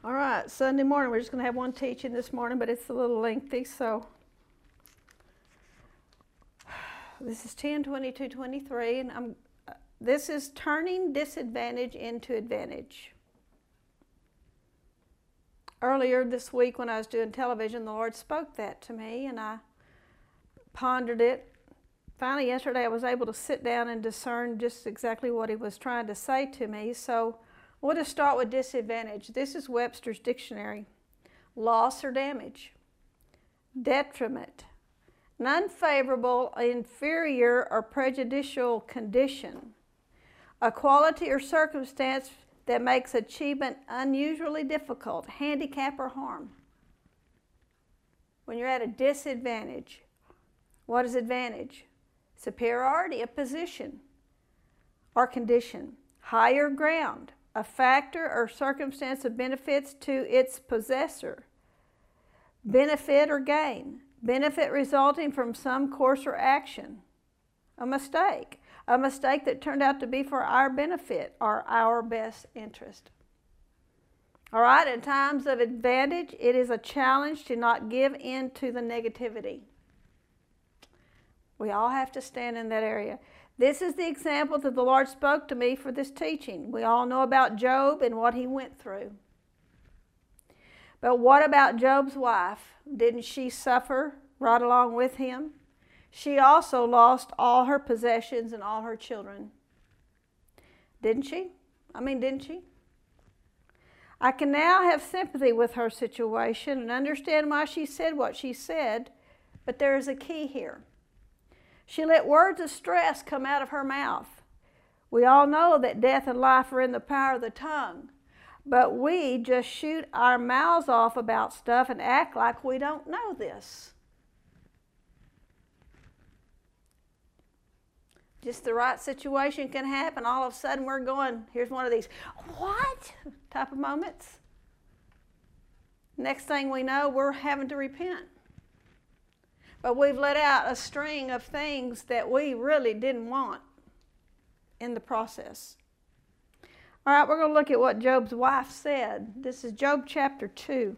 All right, Sunday morning, we're just going to have one teaching this morning, but it's a little lengthy, so this is 10:22:23, and this is turning disadvantage into advantage. Earlier this week when I was doing television, the Lord spoke that to me, and I pondered it. Finally, yesterday, I was able to sit down and discern just exactly what He was trying to say to me, so I want to start with disadvantage. This is Webster's dictionary. Loss or damage, detriment, an unfavorable, inferior, or prejudicial condition, a quality or circumstance that makes achievement unusually difficult, handicap, or harm. When you're at a disadvantage, what is advantage? Superiority, a position or condition, higher ground, a factor or circumstance of benefits to its possessor, benefit or gain, benefit resulting from some course or action, a mistake that turned out to be for our benefit or our best interest. All right, in times of advantage, it is a challenge to not give in to the negativity. We all have to stand in that area. This is the example that the Lord spoke to me for this teaching. We all know about Job and what he went through. But what about Job's wife? Didn't she suffer right along with him? She also lost all her possessions and all her children. Didn't she? Didn't she? I can now have sympathy with her situation and understand why she said what she said, but there is a key here. She let words of stress come out of her mouth. We all know that death and life are in the power of the tongue, but we just shoot our mouths off about stuff and act like we don't know this. Just the right situation can happen. All of a sudden we're going, here's one of these, what? Type of moments. Next thing we know, we're having to repent. But we've let out a string of things that we really didn't want in the process. All right, we're going to look at what Job's wife said. This is Job chapter 2.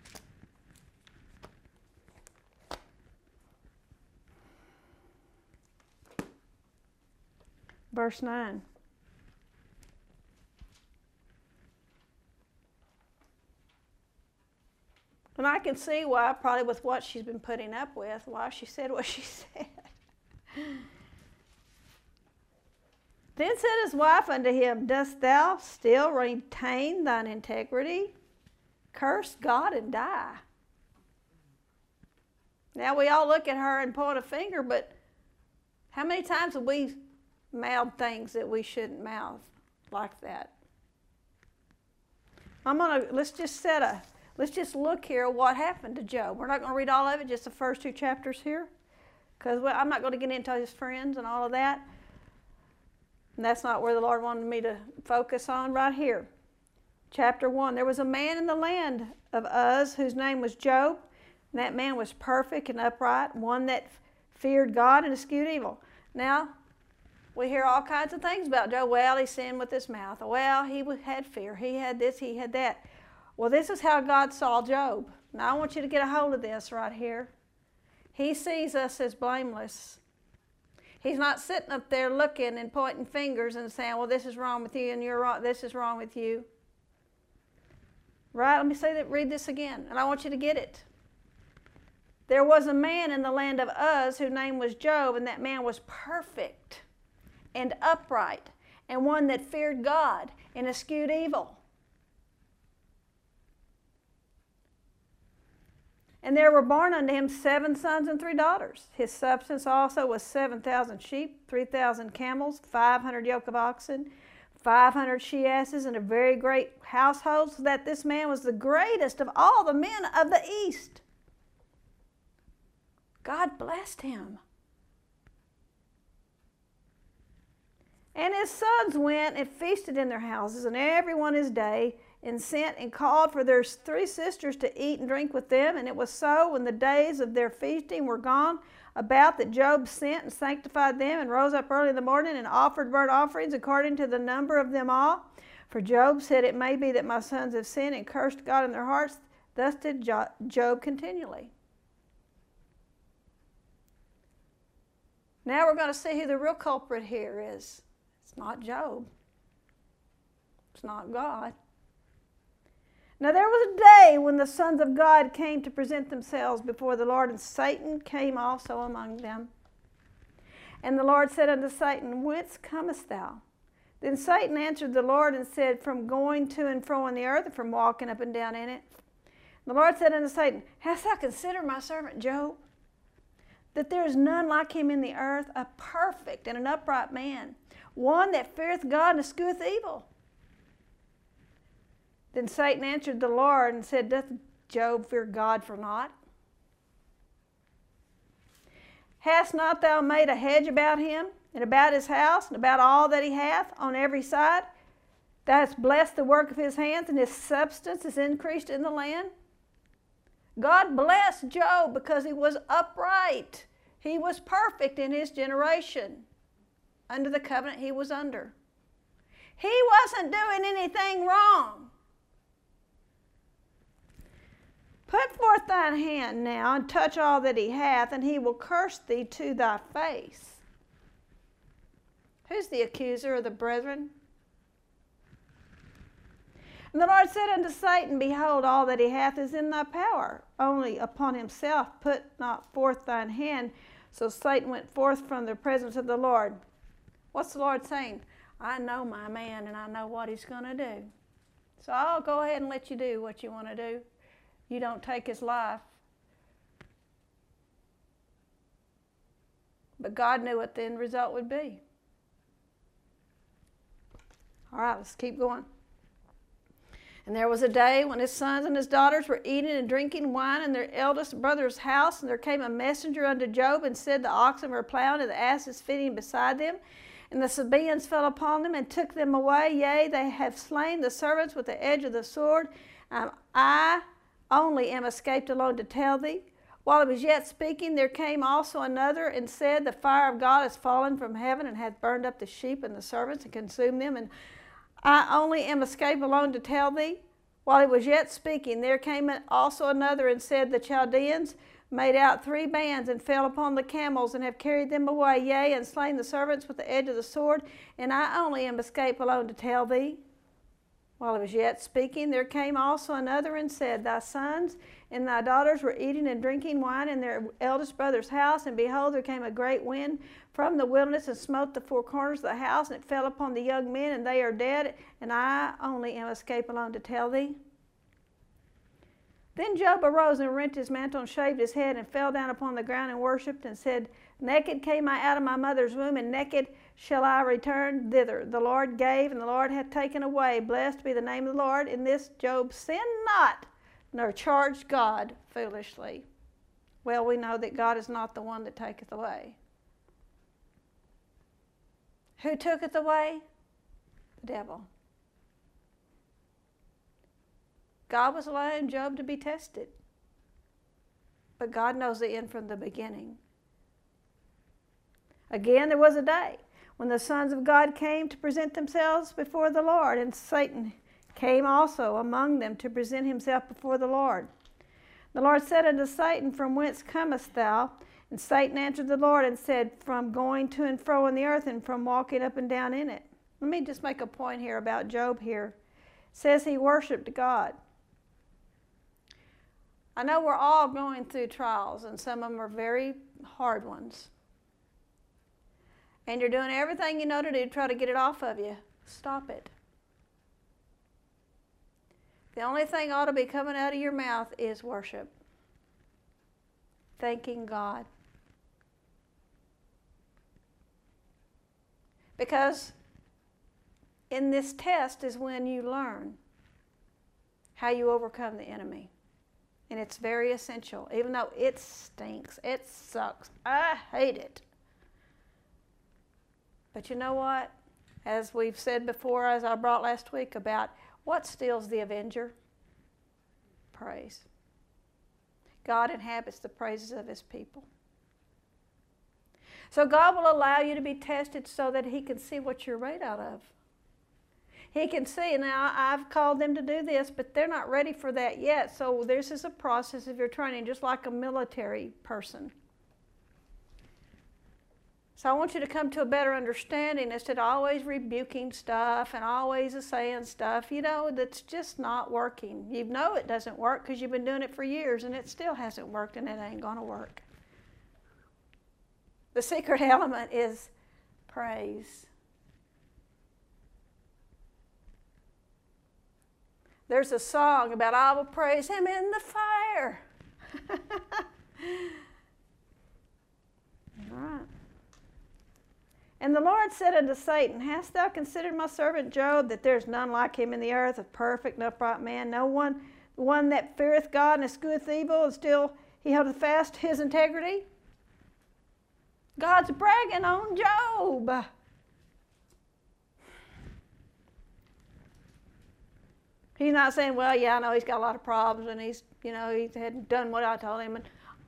Verse 9. And I can see why, probably with what she's been putting up with, why she said what she said. Then said his wife unto him, Dost thou still retain thine integrity? Curse God and die. Now we all look at her and point a finger, but how many times have we mouthed things that we shouldn't mouth like that? Let's just look here at what happened to Job. We're not going to read all of it, just the first two chapters here, because I'm not going to get into his friends and all of that. And that's not where the Lord wanted me to focus on, right here. Chapter 1, there was a man in the land of Uz whose name was Job, and that man was perfect and upright, one that feared God and eschewed evil. Now, we hear all kinds of things about Job. Well, he sinned with his mouth. Well, he had fear. He had this, he had that. Well, this is how God saw Job. Now, I want you to get a hold of this right here. He sees us as blameless. He's not sitting up there looking and pointing fingers and saying, well, this is wrong with you and you're wrong, this is wrong with you. Right? Let me say that, read this again, and I want you to get it. There was a man in the land of Uz whose name was Job, and that man was perfect and upright and one that feared God and eschewed evil. And there were born unto him 7 sons and 3 daughters. His substance also was 7,000 sheep, 3,000 camels, 500 yoke of oxen, 500 she-asses, and a very great household, so that this man was the greatest of all the men of the east. God blessed him. And his sons went and feasted in their houses, and every one his day, and sent and called for their 3 sisters to eat and drink with them. And it was so, when the days of their feasting were gone about, that Job sent and sanctified them, and rose up early in the morning and offered burnt offerings according to the number of them all. For Job said, it may be that my sons have sinned and cursed God in their hearts. Thus did Job continually. Now we're going to see who the real culprit here is. It's not Job. It's not God. Now there was a day when the sons of God came to present themselves before the Lord, and Satan came also among them. And the Lord said unto Satan, Whence comest thou? Then Satan answered the Lord and said, From going to and fro on the earth, and from walking up and down in it. The Lord said unto Satan, Hast thou considered my servant Job? That there is none like him in the earth, a perfect and an upright man, one that feareth God and escheweth evil. Then Satan answered the Lord and said, Doth Job fear God for naught? Hast not thou made a hedge about him, and about his house, and about all that he hath on every side? Thou hast blessed the work of his hands, and his substance is increased in the land. God blessed Job because he was upright. He was perfect in his generation under the covenant he was under. He wasn't doing anything wrong. Put forth thine hand now, and touch all that he hath, and he will curse thee to thy face. Who's the accuser of the brethren? And the Lord said unto Satan, Behold, all that he hath is in thy power. Only upon himself put not forth thine hand. So Satan went forth from the presence of the Lord. What's the Lord saying? I know my man, and I know what he's going to do. So I'll go ahead and let you do what you want to do. You don't take his life. But God knew what the end result would be. All right, let's keep going. And there was a day when his sons and his daughters were eating and drinking wine in their eldest brother's house, and there came a messenger unto Job and said, The oxen were plowing and the asses feeding beside them. And the Sabaeans fell upon them and took them away. Yea, they have slain the servants with the edge of the sword. I only am escaped alone to tell thee. While he was yet speaking, there came also another and said, The fire of God is fallen from heaven and hath burned up the sheep and the servants and consumed them. And I only am escaped alone to tell thee. While he was yet speaking, there came also another and said, The Chaldeans made out 3 bands and fell upon the camels and have carried them away, yea, and slain the servants with the edge of the sword. And I only am escaped alone to tell thee. While he was yet speaking, there came also another and said, Thy sons and thy daughters were eating and drinking wine in their eldest brother's house, and behold, there came a great wind from the wilderness and smote the 4 corners of the house, and it fell upon the young men, and they are dead, and I only am escaped alone to tell thee. Then Job arose and rent his mantle and shaved his head and fell down upon the ground and worshipped and said, Naked came I out of my mother's womb, and naked shall I return thither. The Lord gave, and the Lord hath taken away. Blessed be the name of the Lord. In this Job sinned not, nor charged God foolishly. Well, we know that God is not the one that taketh away. Who tooketh away? The devil. God was allowing Job to be tested. But God knows the end from the beginning. Again, there was a day when the sons of God came to present themselves before the Lord, and Satan came also among them to present himself before the Lord. The Lord said unto Satan, From whence comest thou? And Satan answered the Lord and said, From going to and fro on the earth, and from walking up and down in it. Let me just make a point here about Job here. It says he worshiped God. I know we're all going through trials, and some of them are very hard ones. And you're doing everything you know to do to try to get it off of you. Stop it. The only thing ought to be coming out of your mouth is worship. Thanking God. Because in this test is when you learn how you overcome the enemy. And it's very essential, even though it stinks, it sucks, I hate it. But you know what? As we've said before, as I brought last week about what steals the avenger? Praise. God inhabits the praises of his people. So God will allow you to be tested so that he can see what you're made out of. He can see, now I've called them to do this, but they're not ready for that yet. So this is a process of your training, just like a military person. So I want you to come to a better understanding instead of always rebuking stuff and always saying stuff, that's just not working. You know it doesn't work because you've been doing it for years and it still hasn't worked and it ain't going to work. The secret element is praise. There's a song about I will praise him in the fire. All right. And the Lord said unto Satan, Hast thou considered my servant Job, that there is none like him in the earth, a perfect and upright man, no one, one that feareth God and escheweth evil, and still he holdeth fast his integrity? God's bragging on Job. He's not saying, well, yeah, I know he's got a lot of problems, and he hadn't done what I told him.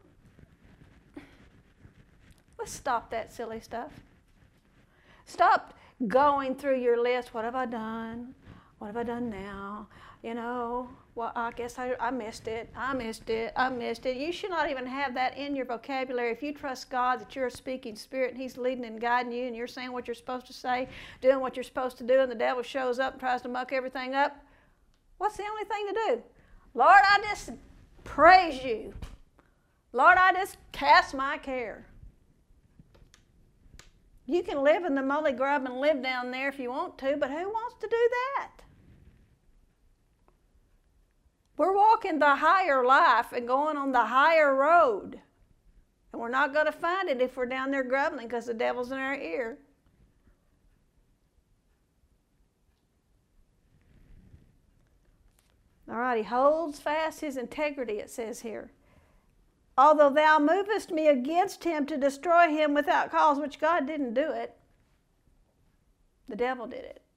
Let's stop that silly stuff. Stop going through your list. What have I done? What have I done now? Well, I guess I missed it. I missed it. You should not even have that in your vocabulary. If you trust God that you're a speaking spirit and he's leading and guiding you and you're saying what you're supposed to say, doing what you're supposed to do, and the devil shows up and tries to muck everything up, what's the only thing to do? Lord, I just praise you. Lord, I just cast my care. You can live in the molly grub and live down there if you want to, but who wants to do that? We're walking the higher life and going on the higher road. And we're not going to find it if we're down there grumbling because the devil's in our ear. All right, he holds fast his integrity, it says here. Although thou movest me against him to destroy him without cause, which God didn't do it. The devil did it.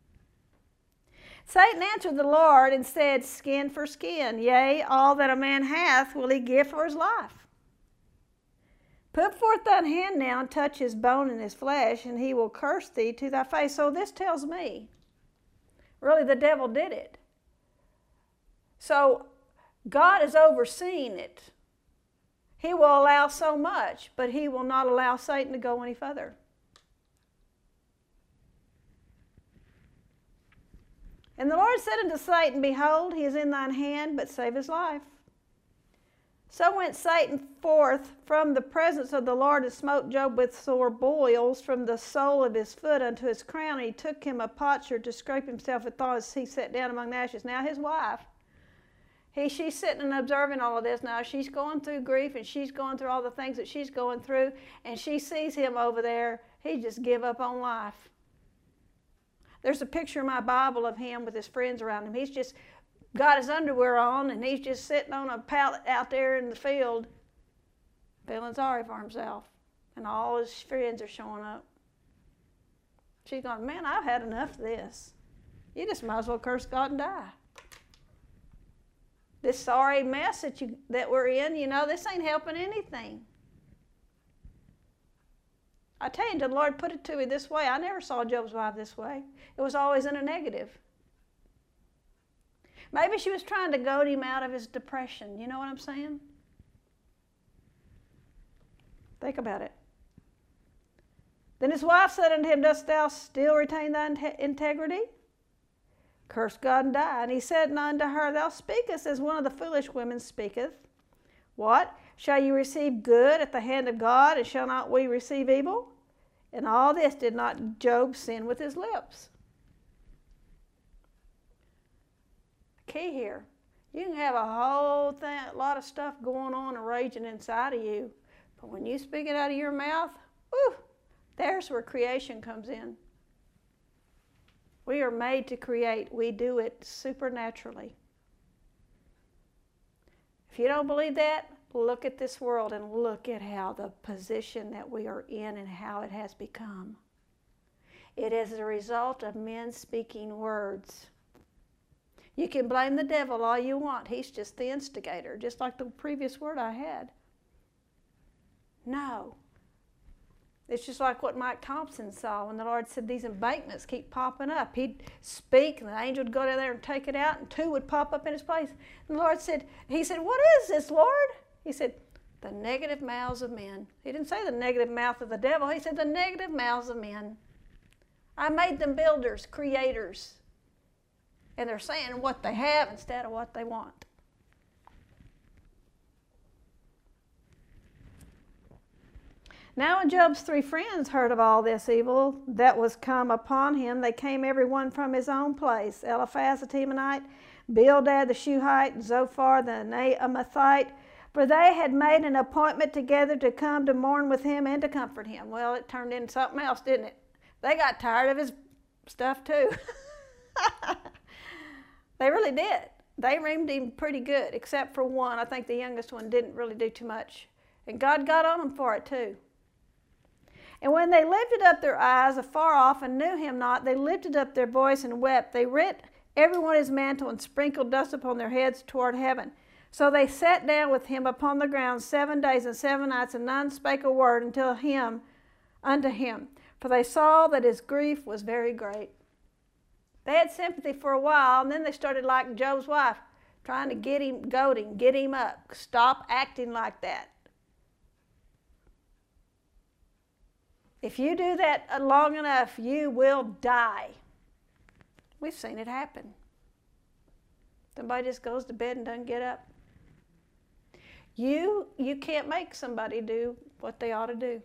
Satan answered the Lord and said, Skin for skin, yea, all that a man hath will he give for his life. Put forth thine hand now and touch his bone and his flesh, and he will curse thee to thy face. So this tells me, really the devil did it. So God is overseeing it. He will allow so much, but he will not allow Satan to go any further. And the Lord said unto Satan, Behold, he is in thine hand, but save his life. So went Satan forth from the presence of the Lord and smote Job with sore boils from the sole of his foot unto his crown. And he took him a potsherd to scrape himself withal as he sat down among the ashes. Now his wife, she's sitting and observing all of this now. She's going through grief and she's going through all the things that she's going through. And she sees him over there. He just give up on life. There's a picture in my Bible of him with his friends around him. He's just got his underwear on and he's just sitting on a pallet out there in the field feeling sorry for himself. And all his friends are showing up. She's going, man, I've had enough of this. You just might as well curse God and die. This sorry mess that we're in, this ain't helping anything. I tell you, the Lord put it to me this way. I never saw Job's wife this way. It was always in a negative. Maybe she was trying to goad him out of his depression. You know what I'm saying? Think about it. Then his wife said unto him, Dost thou still retain thy integrity? Curse God and die. And he said unto her, Thou speakest as one of the foolish women speaketh. What? Shall you receive good at the hand of God, and shall not we receive evil? And all this did not Job sin with his lips. Key here. You can have a whole lot of stuff going on and raging inside of you. But when you speak it out of your mouth, whew, there's where creation comes in. We are made to create. We do it supernaturally. If you don't believe that, look at this world and look at how the position that we are in and how it has become. It is a result of men speaking words. You can blame the devil all you want. He's just the instigator, just like the previous word I had. No. It's just like what Mike Thompson saw when the Lord said these embankments keep popping up. He'd speak, and the angel would go down there and take it out, and two would pop up in his place. And the Lord said, he said, "What is this, Lord?" He said, "The negative mouths of men." He didn't say the negative mouth of the devil. He said the negative mouths of men. I made them builders, creators. And they're saying what they have instead of what they want. Now when Job's 3 friends heard of all this evil that was come upon him, they came every one from his own place. Eliphaz the Temanite, Bildad the Shuhite, Zophar the Naamathite, for they had made an appointment together to come to mourn with him and to comfort him. Well, it turned into something else, didn't it? They got tired of his stuff too. They really did. They reamed him pretty good, except for one. I think the youngest one didn't really do too much. And God got on them for it too. And when they lifted up their eyes afar off and knew him not, they lifted up their voice and wept. They rent every one his mantle and sprinkled dust upon their heads toward heaven. So they sat down with him upon the ground 7 days and 7 nights, and none spake a word unto him, for they saw that his grief was very great. They had sympathy for a while, and then they started like Job's wife, trying to get him, goad him, get him up. Stop acting like that. If you do that long enough, you will die. We've seen it happen. Somebody just goes to bed and doesn't get up. You can't make somebody do what they ought to do.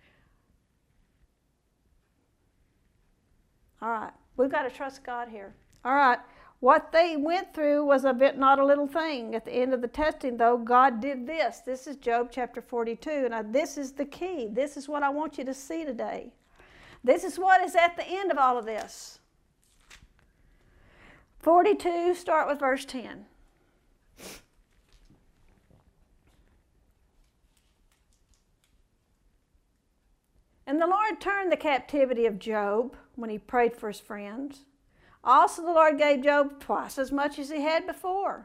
All right. We've got to trust God here. All right. What they went through was not a little thing. At the end of the testing, though, God did this. This is Job chapter 42. Now, this is the key. This is what I want you to see today. This is what is at the end of all of this. 42, start with verse 10. And the Lord turned the captivity of Job when he prayed for his friends. Also the Lord gave Job twice as much as he had before.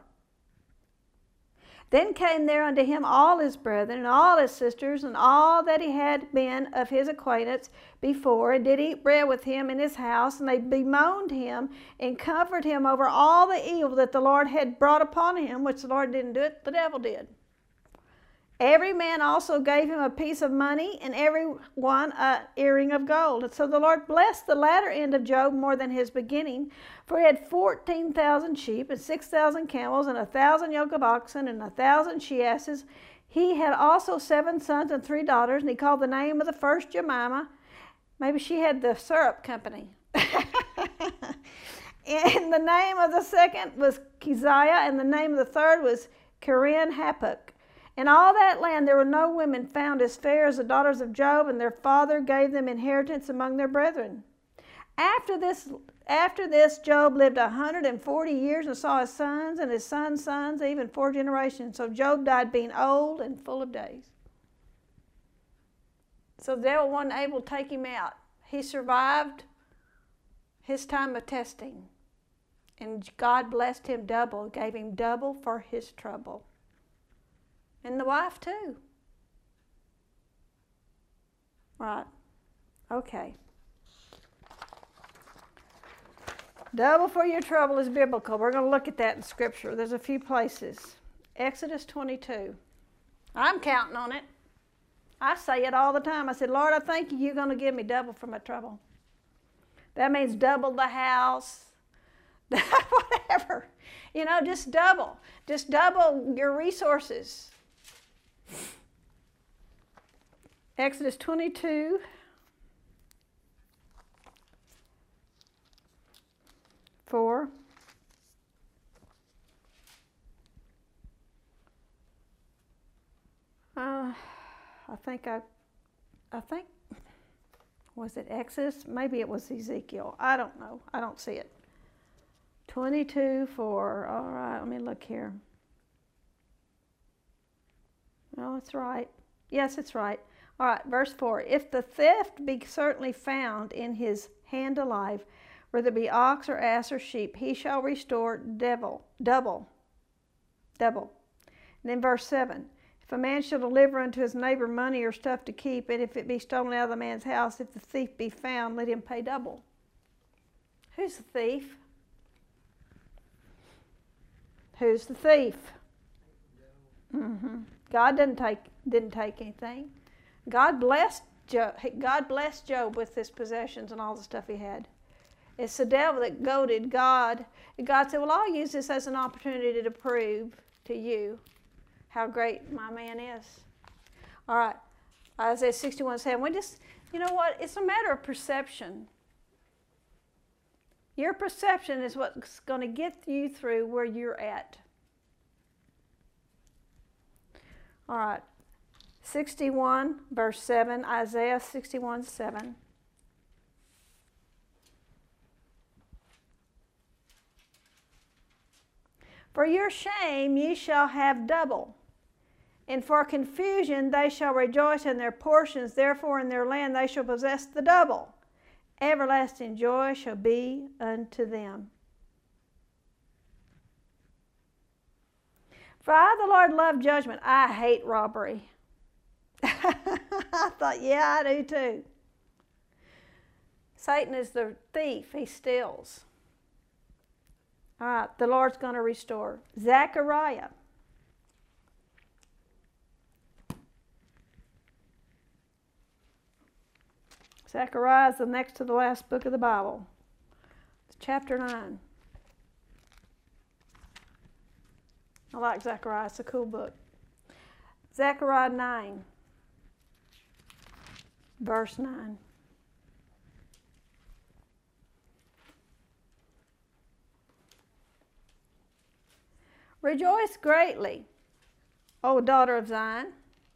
Then came there unto him all his brethren and all his sisters and all that he had been of his acquaintance before, and did eat bread with him in his house, and they bemoaned him and comforted him over all the evil that the Lord had brought upon him, which the Lord didn't do it, the devil did. Every man also gave him a piece of money, and every one an earring of gold. And so the Lord blessed the latter end of Job more than his beginning, for he had 14,000 sheep, and 6,000 camels, and 1,000 yoke of oxen, and 1,000 she-asses. He had also 7 sons and 3 daughters, and he called the name of the first Jemima. Maybe she had the syrup company. And the name of the second was Keziah, and the name of the third was Keren-Happuch. In all that land there were no women found as fair as the daughters of Job, and their father gave them inheritance among their brethren. After this, Job lived 140 years and saw his sons and his sons' sons, even 4 generations. So Job died being old and full of days. So the devil wasn't able to take him out. He survived his time of testing. And God blessed him double, gave him double for his trouble. And the wife too. Right. Okay. Double for your trouble is biblical. We're going to look at that in Scripture. There's a few places. Exodus 22. I'm counting on it. I say it all the time. I said, Lord, I thank you. You're going to give me double for my trouble. That means double the house. Whatever. You know, just double. Just double your resources. Exodus 22. I think, was it Exodus? Maybe it was Ezekiel. I don't know. I don't see it. 22:4. All right, let me look here. No, it's right. Yes, it's right. All right, verse 4. If the theft be certainly found in his hand alive, whether it be ox or ass or sheep, he shall restore double. And then verse 7. If If a man shall deliver unto his neighbor money or stuff to keep, and if it be stolen out of the man's house, if the thief be found, let him pay double. Who's the thief? Who's the thief? God didn't take anything. God blessed Job with his possessions and all the stuff he had. It's the devil that goaded God. And God said, well, I'll use this as an opportunity to prove to you how great my man is. All right, Isaiah 61:7. We just, you know what? It's a matter of perception. Your perception is what's going to get you through where you're at. All right, 61 verse 7, Isaiah 61:7. For your shame ye shall have double, and for confusion they shall rejoice in their portions. Therefore in their land they shall possess the double. Everlasting joy shall be unto them. For I, the Lord, love judgment. I hate robbery. I thought, yeah, I do too. Satan is the thief. He steals. All right, the Lord's going to restore. Zechariah. Zechariah is the next to the last book of the Bible. It's chapter 9. I like Zechariah. It's a cool book. Zechariah 9, verse 9. Rejoice greatly, O daughter of Zion.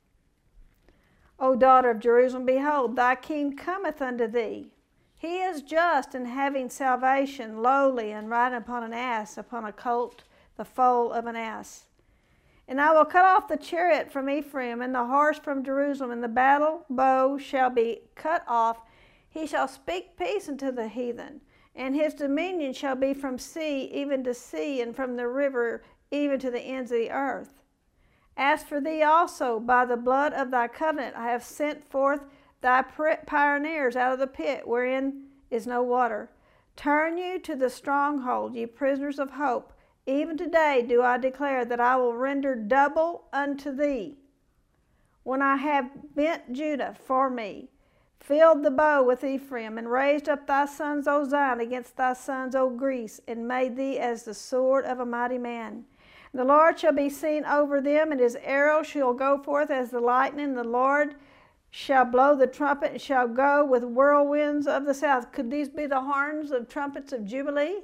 O daughter of Jerusalem, behold, thy king cometh unto thee. He is just and having salvation, lowly, and riding upon an ass, upon a colt, the foal of an ass. And I will cut off the chariot from Ephraim, and the horse from Jerusalem, and the battle bow shall be cut off. He shall speak peace unto the heathen, and his dominion shall be from sea even to sea, and from the river even to the ends of the earth. As for thee also, by the blood of thy covenant, I have sent forth thy pioneers out of the pit wherein is no water. Turn you to the stronghold, ye prisoners of hope. Even today do I declare that I will render double unto thee. When I have bent Judah for me, filled the bow with Ephraim, and raised up thy sons, O Zion, against thy sons, O Greece, and made thee as the sword of a mighty man. The Lord shall be seen over them, and his arrow shall go forth as the lightning. The Lord shall blow the trumpet, and shall go with whirlwinds of the south. Could these be the horns of trumpets of Jubilee?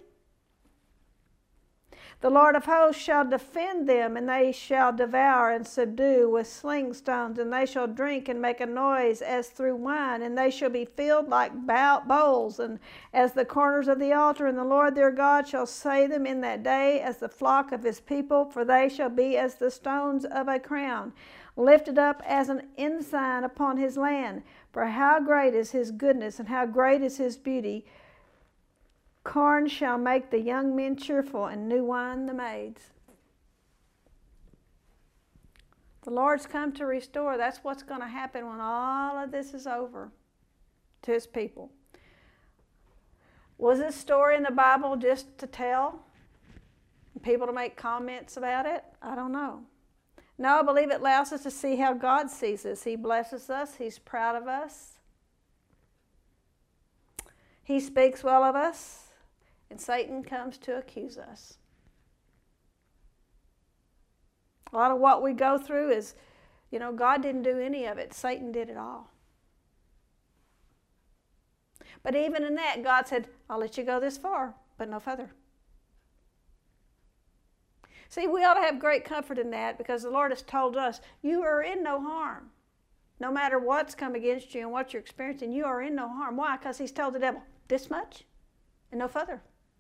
The Lord of hosts shall defend them, and they shall devour and subdue with sling stones, and they shall drink and make a noise as through wine, and they shall be filled like bowls, and as the corners of the altar. And the Lord their God shall save them in that day as the flock of his people, for they shall be as the stones of a crown, lifted up as an ensign upon his land. For how great is his goodness, and how great is his beauty! Corn shall make the young men cheerful, and new wine the maids. The Lord's come to restore. That's what's going to happen when all of this is over to his people. Was this story in the Bible just to tell? People to make comments about it? I don't know. No, I believe it allows us to see how God sees us. He blesses us. He's proud of us. He speaks well of us. And Satan comes to accuse us. A lot of what we go through is, God didn't do any of it. Satan did it all. But even in that, God said, I'll let you go this far, but no further. See, we ought to have great comfort in that, because the Lord has told us, you are in no harm. No matter what's come against you and what you're experiencing, you are in no harm. Why? Because he's told the devil, this much and no further.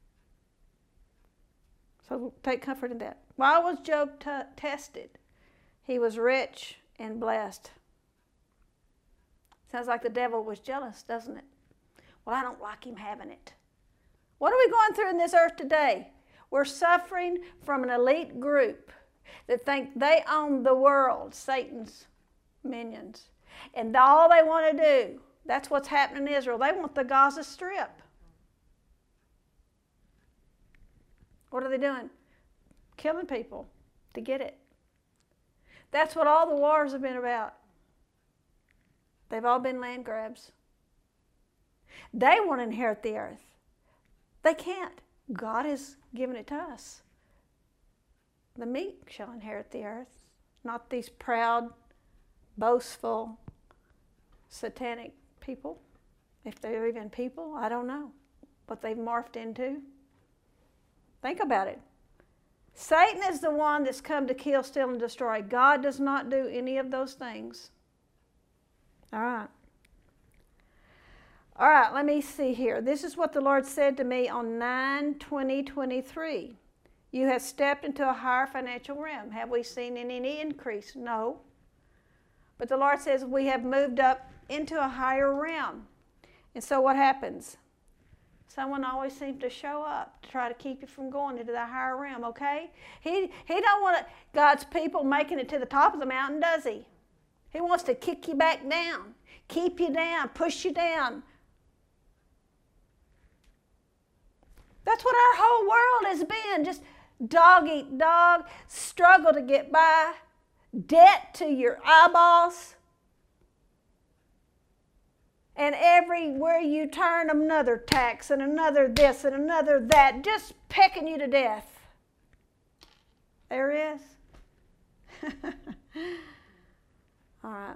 So take comfort in that. Why was Job tested? He was rich and blessed. Sounds like the devil was jealous, doesn't it? Well, I don't like him having it. What are we going through in this earth today? We're suffering from an elite group that think they own the world, Satan's minions. And all they want to do, that's what's happening in Israel. They want the Gaza Strip. What are they doing? Killing people to get it. That's what all the wars have been about. They've all been land grabs. They want to inherit the earth. They can't. God has given it to us. The meek shall inherit the earth, not these proud, boastful, satanic people. If they're even people, I don't know what they've morphed into. Think about it. Satan is the one that's come to kill, steal, and destroy. God does not do any of those things. All right. All right, let me see here. This is what the Lord said to me on 9/20/23. You have stepped into a higher financial realm. Have we seen any increase? No. But the Lord says we have moved up into a higher realm. And so what happens? Someone always seems to show up to try to keep you from going into the higher realm, okay? He don't want God's people making it to the top of the mountain, does he? He wants to kick you back down, keep you down, push you down. That's what our whole world has been, just dog eat dog, struggle to get by, debt to your eyeballs. And everywhere you turn, another tax and another this and another that, just pecking you to death. There is. All right.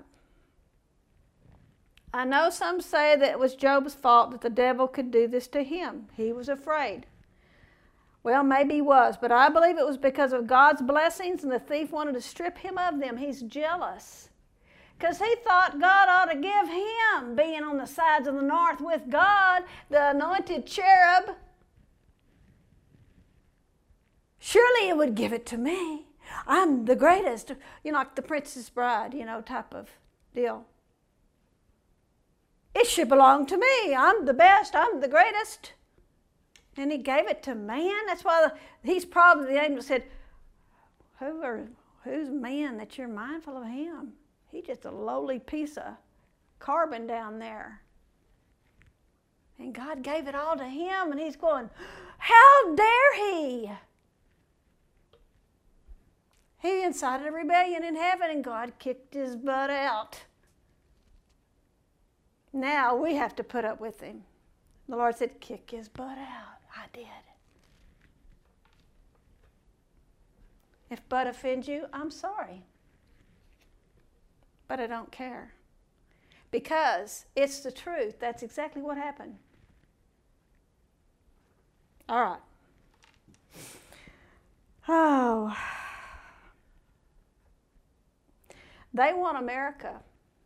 I know some say that it was Job's fault that the devil could do this to him. He was afraid. Well, maybe he was, but I believe it was because of God's blessings and the thief wanted to strip him of them. He's jealous. Because he thought God ought to give him being on the sides of the north with God, the anointed cherub. Surely it would give it to me. I'm the greatest. You know, like the Princess Bride, type of deal. It should belong to me. I'm the best. I'm the greatest. And he gave it to man. That's why he's probably the angel said, who's man that you're mindful of him? He's just a lowly piece of carbon down there. And God gave it all to him, and he's going, how dare he? He incited a rebellion in heaven, and God kicked his butt out. Now we have to put up with him. The Lord said, kick his butt out. I did. If butt offends you, I'm sorry. But I don't care. Because it's the truth. That's exactly what happened. All right. Oh. They want America.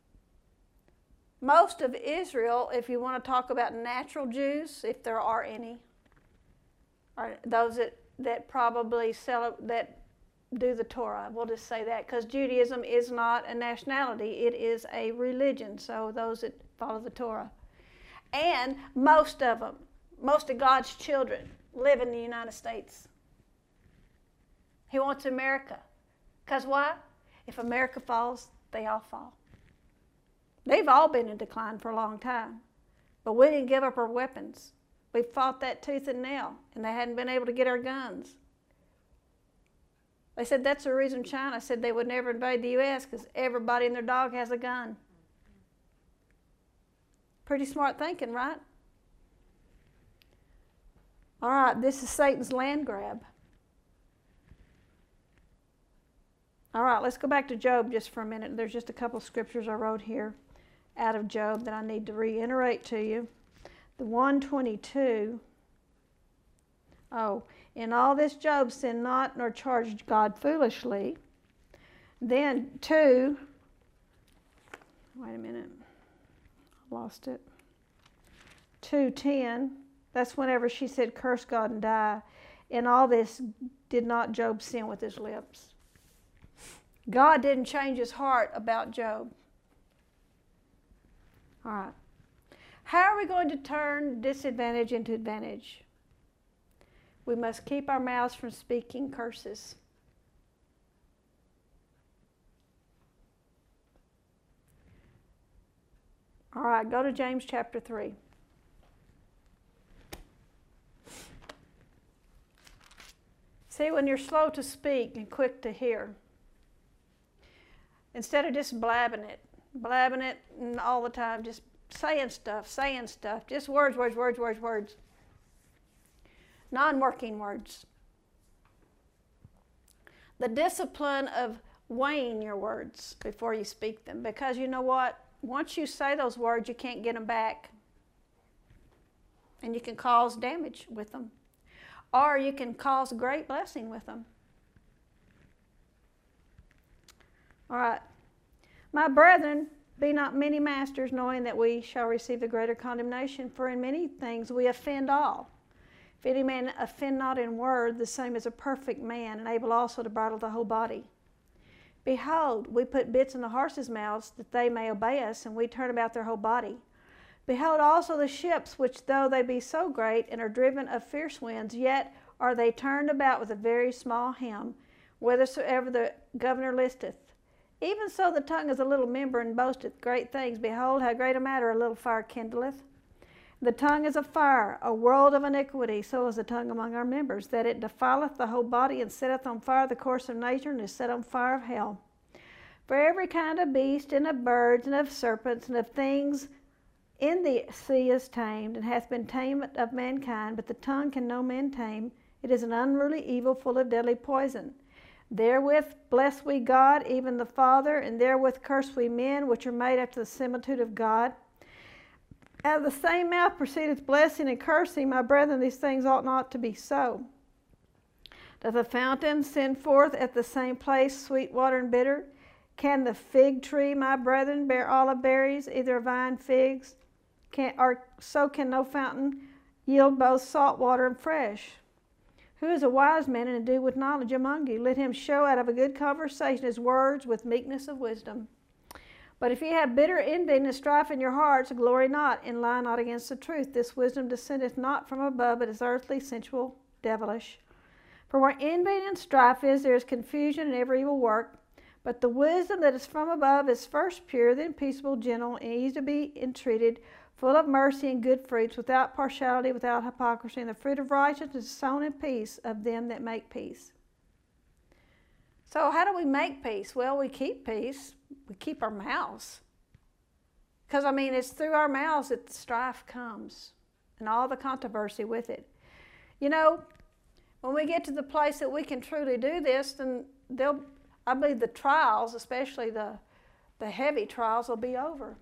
Most of Israel, if you want to talk about natural Jews, if there are any, are those that probably that do the Torah. We'll just say that, because Judaism is not a nationality. It is a religion, so those that follow the Torah. And most of God's children live in the United States. He wants America. Because why? If America falls, they all fall. They've all been in decline for a long time. But we didn't give up our weapons. We fought that tooth and nail, and they hadn't been able to get our guns. They said that's the reason China said they would never invade the U.S., because everybody and their dog has a gun. Pretty smart thinking, right? All right, this is Satan's land grab. All right, let's go back to Job just for a minute. There's just a couple of scriptures I wrote here out of Job that I need to reiterate to you. The 1:22. Oh, in all this Job sinned not nor charged God foolishly. Then 2, wait a minute, I lost it. 2:10, that's whenever she said, curse God and die. In all this did not Job sin with his lips. God didn't change his heart about Job. All right. How are we going to turn disadvantage into advantage? We must keep our mouths from speaking curses. All right, go to James chapter 3. See, when you're slow to speak and quick to hear, instead of just blabbing it all the time, just saying stuff, just words. Non-working words. The discipline of weighing your words before you speak them, because you know what? Once you say those words, you can't get them back. And you can cause damage with them. Or you can cause great blessing with them. All right. My brethren, be not many masters, knowing that we shall receive the greater condemnation. For in many things we offend all. If any man offend not in word, the same as a perfect man, and able also to bridle the whole body. Behold, we put bits in the horses' mouths, that they may obey us, and we turn about their whole body. Behold also the ships, which though they be so great, and are driven of fierce winds, yet are they turned about with a very small helm, whithersoever the governor listeth. Even so the tongue is a little member, and boasteth great things. Behold, how great a matter a little fire kindleth. The tongue is a fire, a world of iniquity. So is the tongue among our members, that it defileth the whole body, and setteth on fire the course of nature, and is set on fire of hell. For every kind of beast, and of birds, and of serpents, and of things in the sea is tamed, and hath been tamed of mankind, but the tongue can no man tame. It is an unruly evil, full of deadly poison. Therewith bless we God, even the Father, and therewith curse we men, which are made after the similitude of God. Out of the same mouth proceedeth blessing and cursing. My brethren, these things ought not to be so. Doth a fountain send forth at the same place sweet water and bitter? Can the fig tree, my brethren, bear olive berries, either vine figs? So can no fountain yield both salt water and fresh. Who is a wise man and endued with knowledge among you? Let him show out of a good conversation his words with meekness of wisdom. But if ye have bitter envy and strife in your hearts, glory not, and lie not against the truth. This wisdom descendeth not from above, but is earthly, sensual, devilish. For where envy and strife is, there is confusion and every evil work. But the wisdom that is from above is first pure, then peaceable, gentle, and easy to be entreated, full of mercy and good fruits, without partiality, without hypocrisy. And the fruit of righteousness is sown in peace of them that make peace. So how do we make peace? Well, we keep peace. We keep our mouths. Because, it's through our mouths that the strife comes and all the controversy with it. When we get to the place that we can truly do this, then I believe the trials, especially the heavy trials, will be over.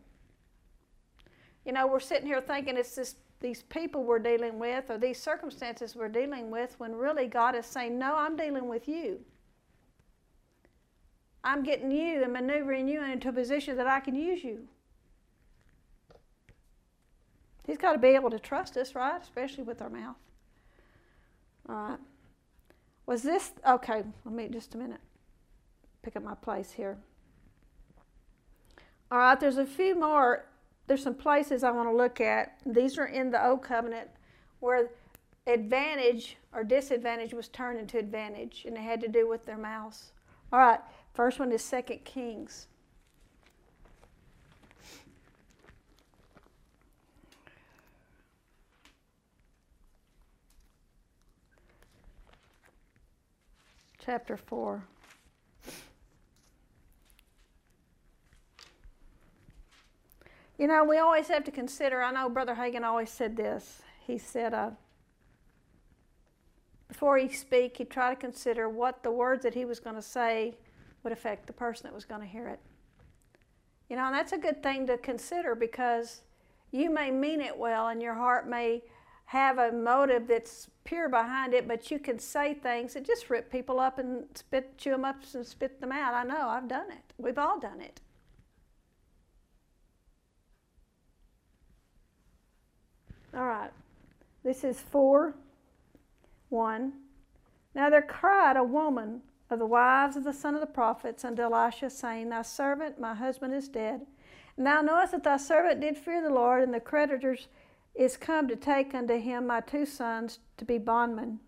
We're sitting here thinking it's these people we're dealing with or these circumstances we're dealing with, when really God is saying, no, I'm dealing with you. I'm getting you and maneuvering you into a position that I can use you. He's got to be able to trust us, right? Especially with our mouth. All right. Was this, okay, let me just a minute. Pick up my place here. All right, there's a few more. There's some places I want to look at. These are in the Old Covenant where advantage or disadvantage was turned into advantage, and it had to do with their mouths. All right, first one is 2 Kings. Chapter 4. We always have to consider, I know Brother Hagin always said this. He said, before he speak, he'd try to consider what the words that he was going to say would affect the person that was going to hear it. And that's a good thing to consider, because you may mean it well and your heart may have a motive that's pure behind it, but you can say things that just rip people up and chew them up and spit them out. I know, I've done it. We've all done it. All right, this is 4:1. Now there cried a woman of the wives of the son of the prophets unto Elisha, saying, Thy servant, my husband, is dead. And thou knowest that thy servant did fear the Lord, and the creditors is come to take unto him my 2 sons to be bondmen.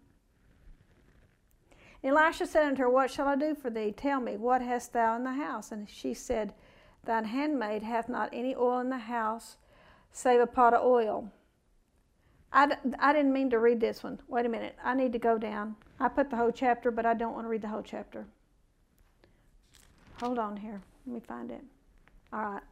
And Elisha said unto her, What shall I do for thee? Tell me, what hast thou in the house? And she said, thine handmaid hath not any oil in the house, save a pot of oil. I didn't mean to read this one. Wait a minute. I need to go down. I put the whole chapter, but I don't want to read the whole chapter. Hold on here. Let me find it. All right.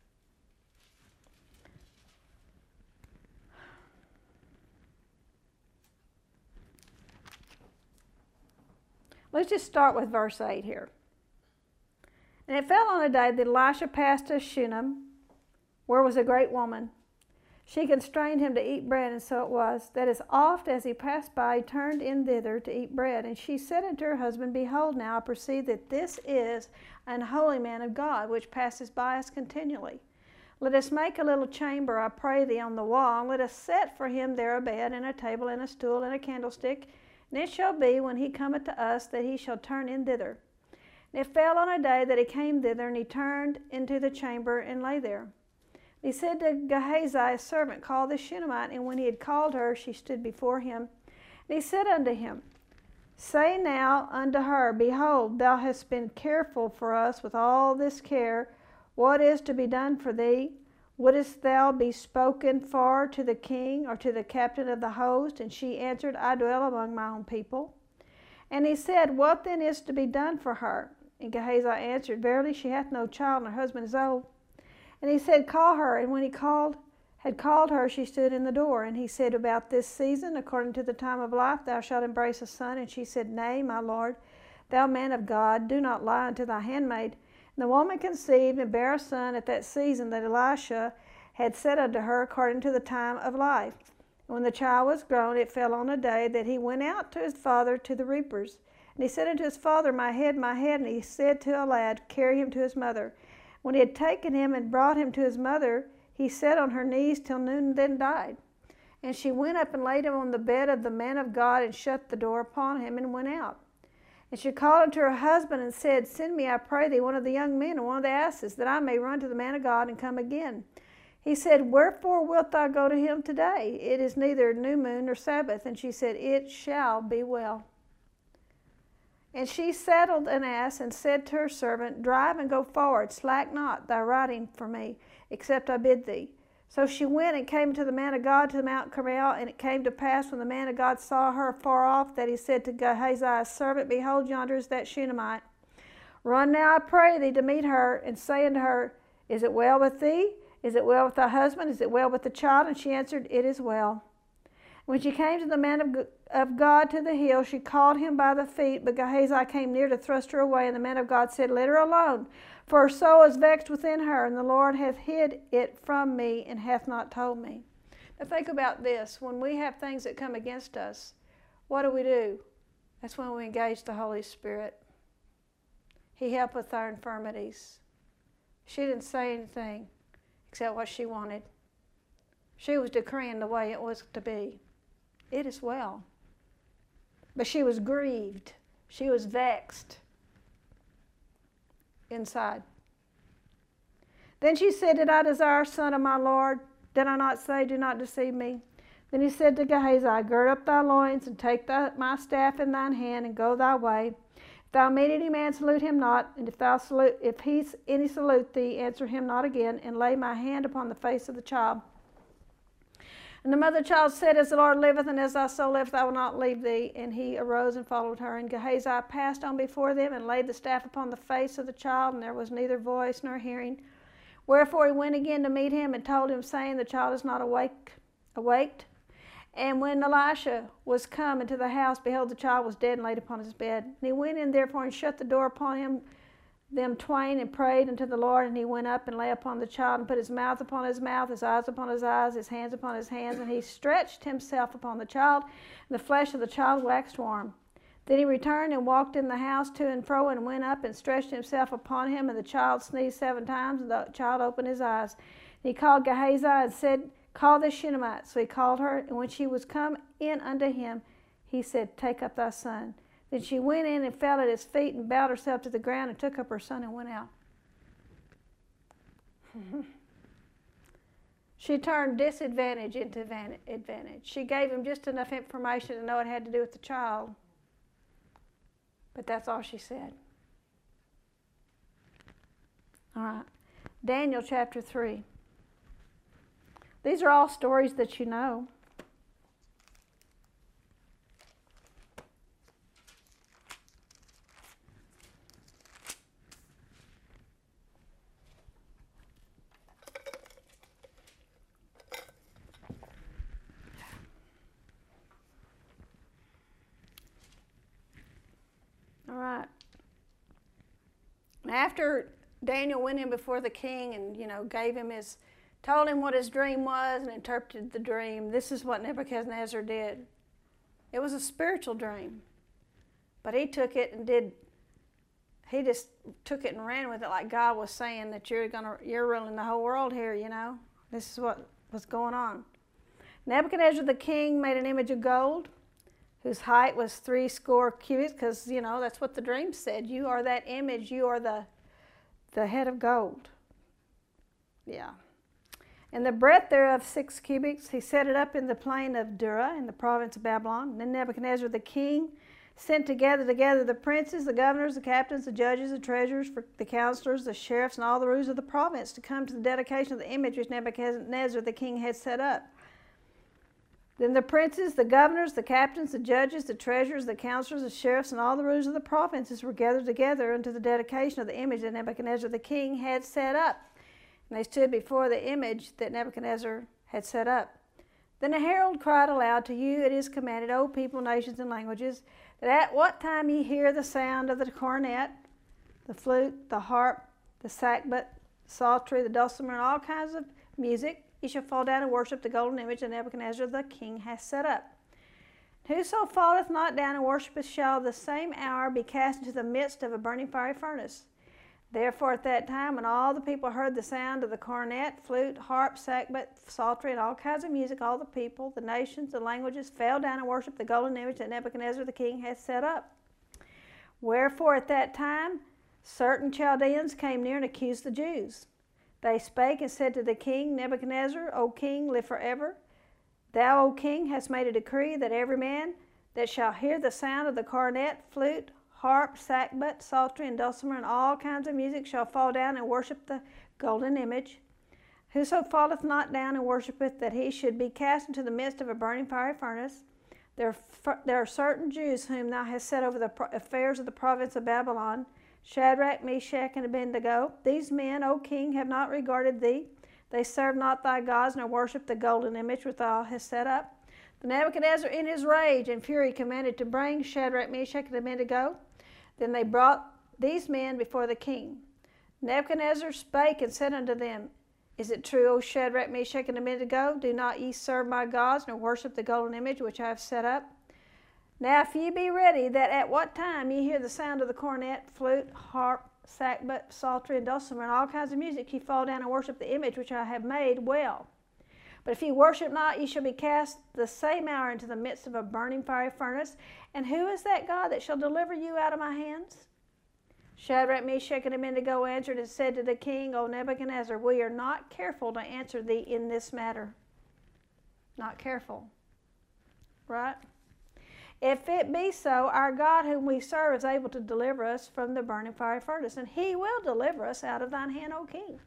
Let's just start with verse 8 here. And it fell on a day that Elisha passed to Shunem, where was a great woman. She constrained him to eat bread, and so it was, that as oft as he passed by, he turned in thither to eat bread. And she said unto her husband, Behold, now I perceive that this is an holy man of God, which passes by us continually. Let us make a little chamber, I pray thee, on the wall, and let us set for him there a bed, and a table, and a stool, and a candlestick. And it shall be, when he cometh to us, that he shall turn in thither. And it fell on a day that he came thither, and he turned into the chamber, and lay there. He said to Gehazi, his servant, Call the Shunammite. And when he had called her, she stood before him. And he said unto him, Say now unto her, Behold, thou hast been careful for us with all this care. What is to be done for thee? Wouldest thou be spoken for to the king or to the captain of the host? And she answered, I dwell among my own people. And he said, What then is to be done for her? And Gehazi answered, Verily she hath no child, and her husband is old. And he said, Call her. And when he had called her, she stood in the door. And he said, About this season, according to the time of life, thou shalt embrace a son. And she said, Nay, my lord, thou man of God, do not lie unto thy handmaid. And the woman conceived and bare a son at that season that Elisha had said unto her, according to the time of life. And when the child was grown, it fell on a day that he went out to his father to the reapers. And he said unto his father, My head, my head. And he said to a lad, Carry him to his mother. When he had taken him and brought him to his mother, he sat on her knees till noon, and then died. And she went up and laid him on the bed of the man of God, and shut the door upon him, and went out. And she called unto her husband, and said, Send me, I pray thee, one of the young men, and one of the asses, that I may run to the man of God, and come again. He said, Wherefore wilt thou go to him today? It is neither new moon nor Sabbath. And she said, It shall be well. And she saddled an ass, and said to her servant, Drive and go forward, slack not thy riding for me, except I bid thee. So she went and came to the man of God to Mount Carmel. And it came to pass, when the man of God saw her far off, that he said to Gehazi his servant, Behold, yonder is that Shunammite. Run now, I pray thee, to meet her, and say unto her, Is it well with thee? Is it well with thy husband? Is it well with the child? And she answered, It is well. When she came to the man of God to the hill, she called him by the feet, but Gehazi came near to thrust her away. And the man of God said, Let her alone, for her soul is vexed within her, and the Lord hath hid it from me, and hath not told me. Now think about this. When we have things that come against us, what do? That's when we engage the Holy Spirit. He helpeth our infirmities. She didn't say anything except what she wanted. She was decreeing the way it was to be. It is well. But she was grieved. She was vexed inside. Then she said, Did I desire a son of my Lord? Did I not say, Do not deceive me? Then he said to Gehazi, Gird up thy loins, and take my staff in thine hand, and go thy way. If thou meet any man, salute him not, and if he any salute thee, answer him not again, and lay my hand upon the face of the child. And the mother child said, As the Lord liveth, and as thy soul liveth, I will not leave thee. And he arose and followed her. And Gehazi passed on before them, and laid the staff upon the face of the child, and there was neither voice nor hearing. Wherefore he went again to meet him, and told him, saying, The child is not awaked. And when Elisha was come into the house, behold, the child was dead, and laid upon his bed. And he went in therefore, and shut the door upon them twain, and prayed unto the Lord. And he went up and lay upon the child, and put his mouth upon his mouth, his eyes upon his eyes, his hands upon his hands. And he stretched himself upon the child, and the flesh of the child waxed warm. Then he returned and walked in the house to and fro, and went up and stretched himself upon him. And the child sneezed 7 times, and the child opened his eyes. And he called Gehazi and said, Call this Shunammite. So he called her, and when she was come in unto him, he said, Take up thy son. Then she went in and fell at his feet, and bowed herself to the ground, and took up her son and went out. She turned disadvantage into advantage. She gave him just enough information to know it had to do with the child. But that's all she said. All right. Daniel chapter 3. These are all stories that you know. All right. After Daniel went in before the king and, told him what his dream was and interpreted the dream, this is what Nebuchadnezzar did. It was a spiritual dream. But he took it and he just took it and ran with it like God was saying that you're ruling the whole world here, This is what was going on. Nebuchadnezzar the king made an image of gold, whose height was 60 cubits, because, that's what the dream said. You are that image. You are the head of gold. Yeah. And the breadth thereof 6 cubits. He set it up in the plain of Dura, in the province of Babylon. And then Nebuchadnezzar the king sent together the princes, the governors, the captains, the judges, the treasurers, the counselors, the sheriffs, and all the rulers of the province to come to the dedication of the image which Nebuchadnezzar the king had set up. Then the princes, the governors, the captains, the judges, the treasurers, the counselors, the sheriffs, and all the rulers of the provinces were gathered together unto the dedication of the image that Nebuchadnezzar the king had set up. And they stood before the image that Nebuchadnezzar had set up. Then a herald cried aloud, to you it is commanded, O people, nations, and languages, that at what time ye hear the sound of the cornet, the flute, the harp, the sackbut, the psaltery, the dulcimer, and all kinds of music, ye shall fall down and worship the golden image that Nebuchadnezzar the king hath set up. Whoso falleth not down and worshipeth shall the same hour be cast into the midst of a burning fiery furnace. Therefore at that time, when all the people heard the sound of the cornet, flute, harp, sackbut, psaltery, and all kinds of music, all the people, the nations, the languages, fell down and worshipped the golden image that Nebuchadnezzar the king hath set up. Wherefore at that time certain Chaldeans came near and accused the Jews. They spake and said to the king, Nebuchadnezzar, O king, live forever. Thou, O king, hast made a decree that every man that shall hear the sound of the cornet, flute, harp, sackbut, psaltery, and dulcimer, and all kinds of music shall fall down and worship the golden image. Whoso falleth not down and worshipeth, that he should be cast into the midst of a burning fiery furnace. There are certain Jews whom thou hast set over the affairs of the province of Babylon, Shadrach, Meshach, and Abednego. These men, O king, have not regarded thee. They serve not thy gods, nor worship the golden image which thou hast set up. The Nebuchadnezzar in his rage and fury commanded to bring Shadrach, Meshach, and Abednego. Then they brought these men before the king. Nebuchadnezzar spake and said unto them, Is it true, O Shadrach, Meshach, and Abednego? Do not ye serve my gods, nor worship the golden image which I have set up? Now if ye be ready, that at what time ye hear the sound of the cornet, flute, harp, sackbut, psaltery, and dulcimer, and all kinds of music, ye fall down and worship the image which I have made, well. But if ye worship not, ye shall be cast the same hour into the midst of a burning fiery furnace. And who is that God that shall deliver you out of my hands? Shadrach, Meshach, and Abednego answered and said to the king, O Nebuchadnezzar, we are not careful to answer thee in this matter. Not careful. Right? If it be so, our God whom we serve is able to deliver us from the burning fiery furnace, and he will deliver us out of thine hand, O king.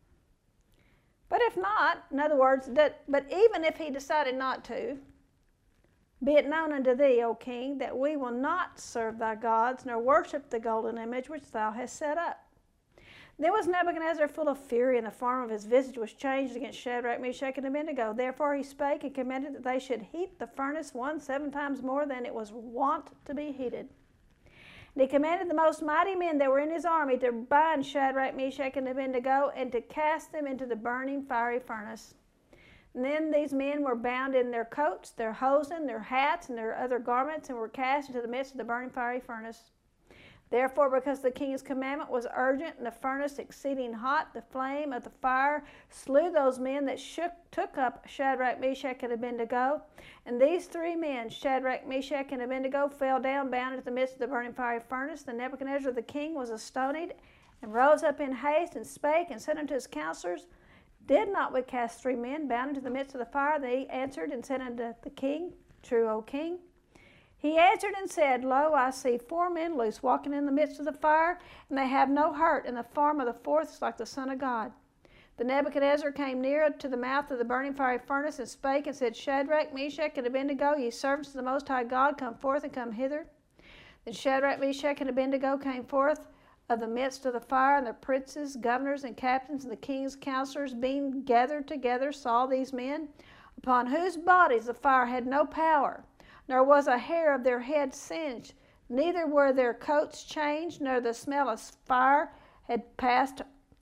But if not, in other words, but even if he decided not to, be it known unto thee, O king, that we will not serve thy gods, nor worship the golden image which thou hast set up. Then was Nebuchadnezzar full of fury, and the form of his visage was changed against Shadrach, Meshach, and Abednego. Therefore he spake and commanded that they should heat the furnace 7 times more than it was wont to be heated. And he commanded the most mighty men that were in his army to bind Shadrach, Meshach, and Abednego, and to cast them into the burning fiery furnace. And then these men were bound in their coats, their hosen, their hats, and their other garments, and were cast into the midst of the burning fiery furnace. Therefore, because the king's commandment was urgent, and the furnace exceeding hot, the flame of the fire slew those men that took up Shadrach, Meshach, and Abednego. And these 3 men, Shadrach, Meshach, and Abednego, fell down bound into the midst of the burning fiery furnace. Then Nebuchadnezzar the king was astonied, and rose up in haste, and spake, and said unto his counselors, Did not we cast 3 men bound into the midst of the fire? They answered and said unto the king, True, O king. He answered and said, Lo, I see 4 men loose, walking in the midst of the fire, and they have no hurt, and the form of the 4th is like the Son of God. The Nebuchadnezzar came near to the mouth of the burning fiery furnace and spake and said, Shadrach, Meshach, and Abednego, ye servants of the Most High God, come forth and come hither. Then Shadrach, Meshach, and Abednego came forth of the midst of the fire, and the princes, governors, and captains, and the king's counselors, being gathered together, saw these men, upon whose bodies the fire had no power, nor was a hair of their head singed, neither were their coats changed, nor the smell of fire had passed